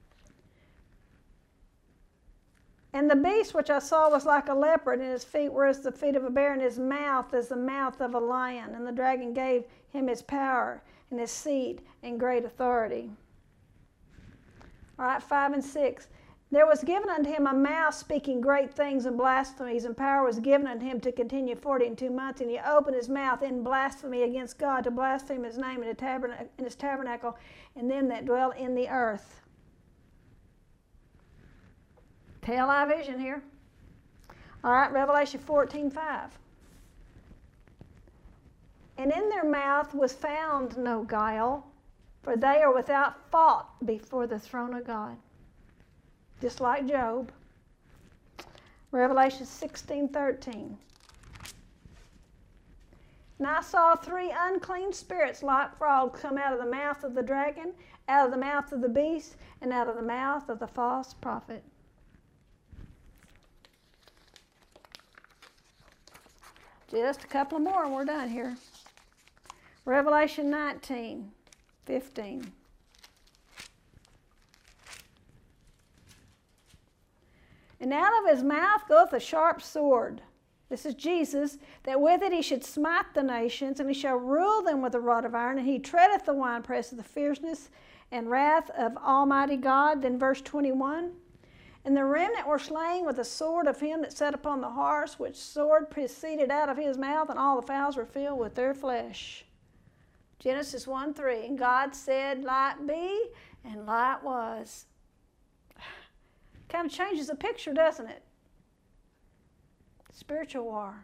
And the beast which I saw was like a leopard, and his feet were as the feet of a bear, and his mouth as the mouth of a lion. And the dragon gave him his power and his seat and great authority. All right, 5 and 6. There was given unto him a mouth speaking great things and blasphemies, and power was given unto him to continue 42 months. And he opened his mouth in blasphemy against God, to blaspheme his name in his tabernacle, and them that dwell in the earth. Tell our vision here. All right, Revelation 14:5. And in their mouth was found no guile, for they are without fault before the throne of God. Just like Job. Revelation 16:13. And I saw 3 unclean spirits like frogs come out of the mouth of the dragon, out of the mouth of the beast, and out of the mouth of the false prophet. Just a couple more and we're done here. Revelation 19:15. And out of his mouth goeth a sharp sword. This is Jesus, that with it he should smite the nations, and he shall rule them with a rod of iron, and he treadeth the winepress of the fierceness and wrath of Almighty God. Then verse 21. And the remnant were slain with the sword of him that sat upon the horse, which sword proceeded out of his mouth, and all the fowls were filled with their flesh. Genesis 1:3. And God said, light be, and light was. Kind of changes the picture, doesn't it? Spiritual war.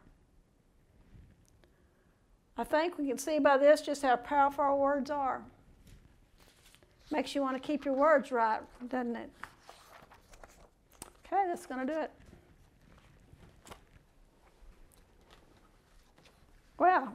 I think we can see by this just how powerful our words are. Makes you want to keep your words right, doesn't it? Okay, that's going to do it. Well,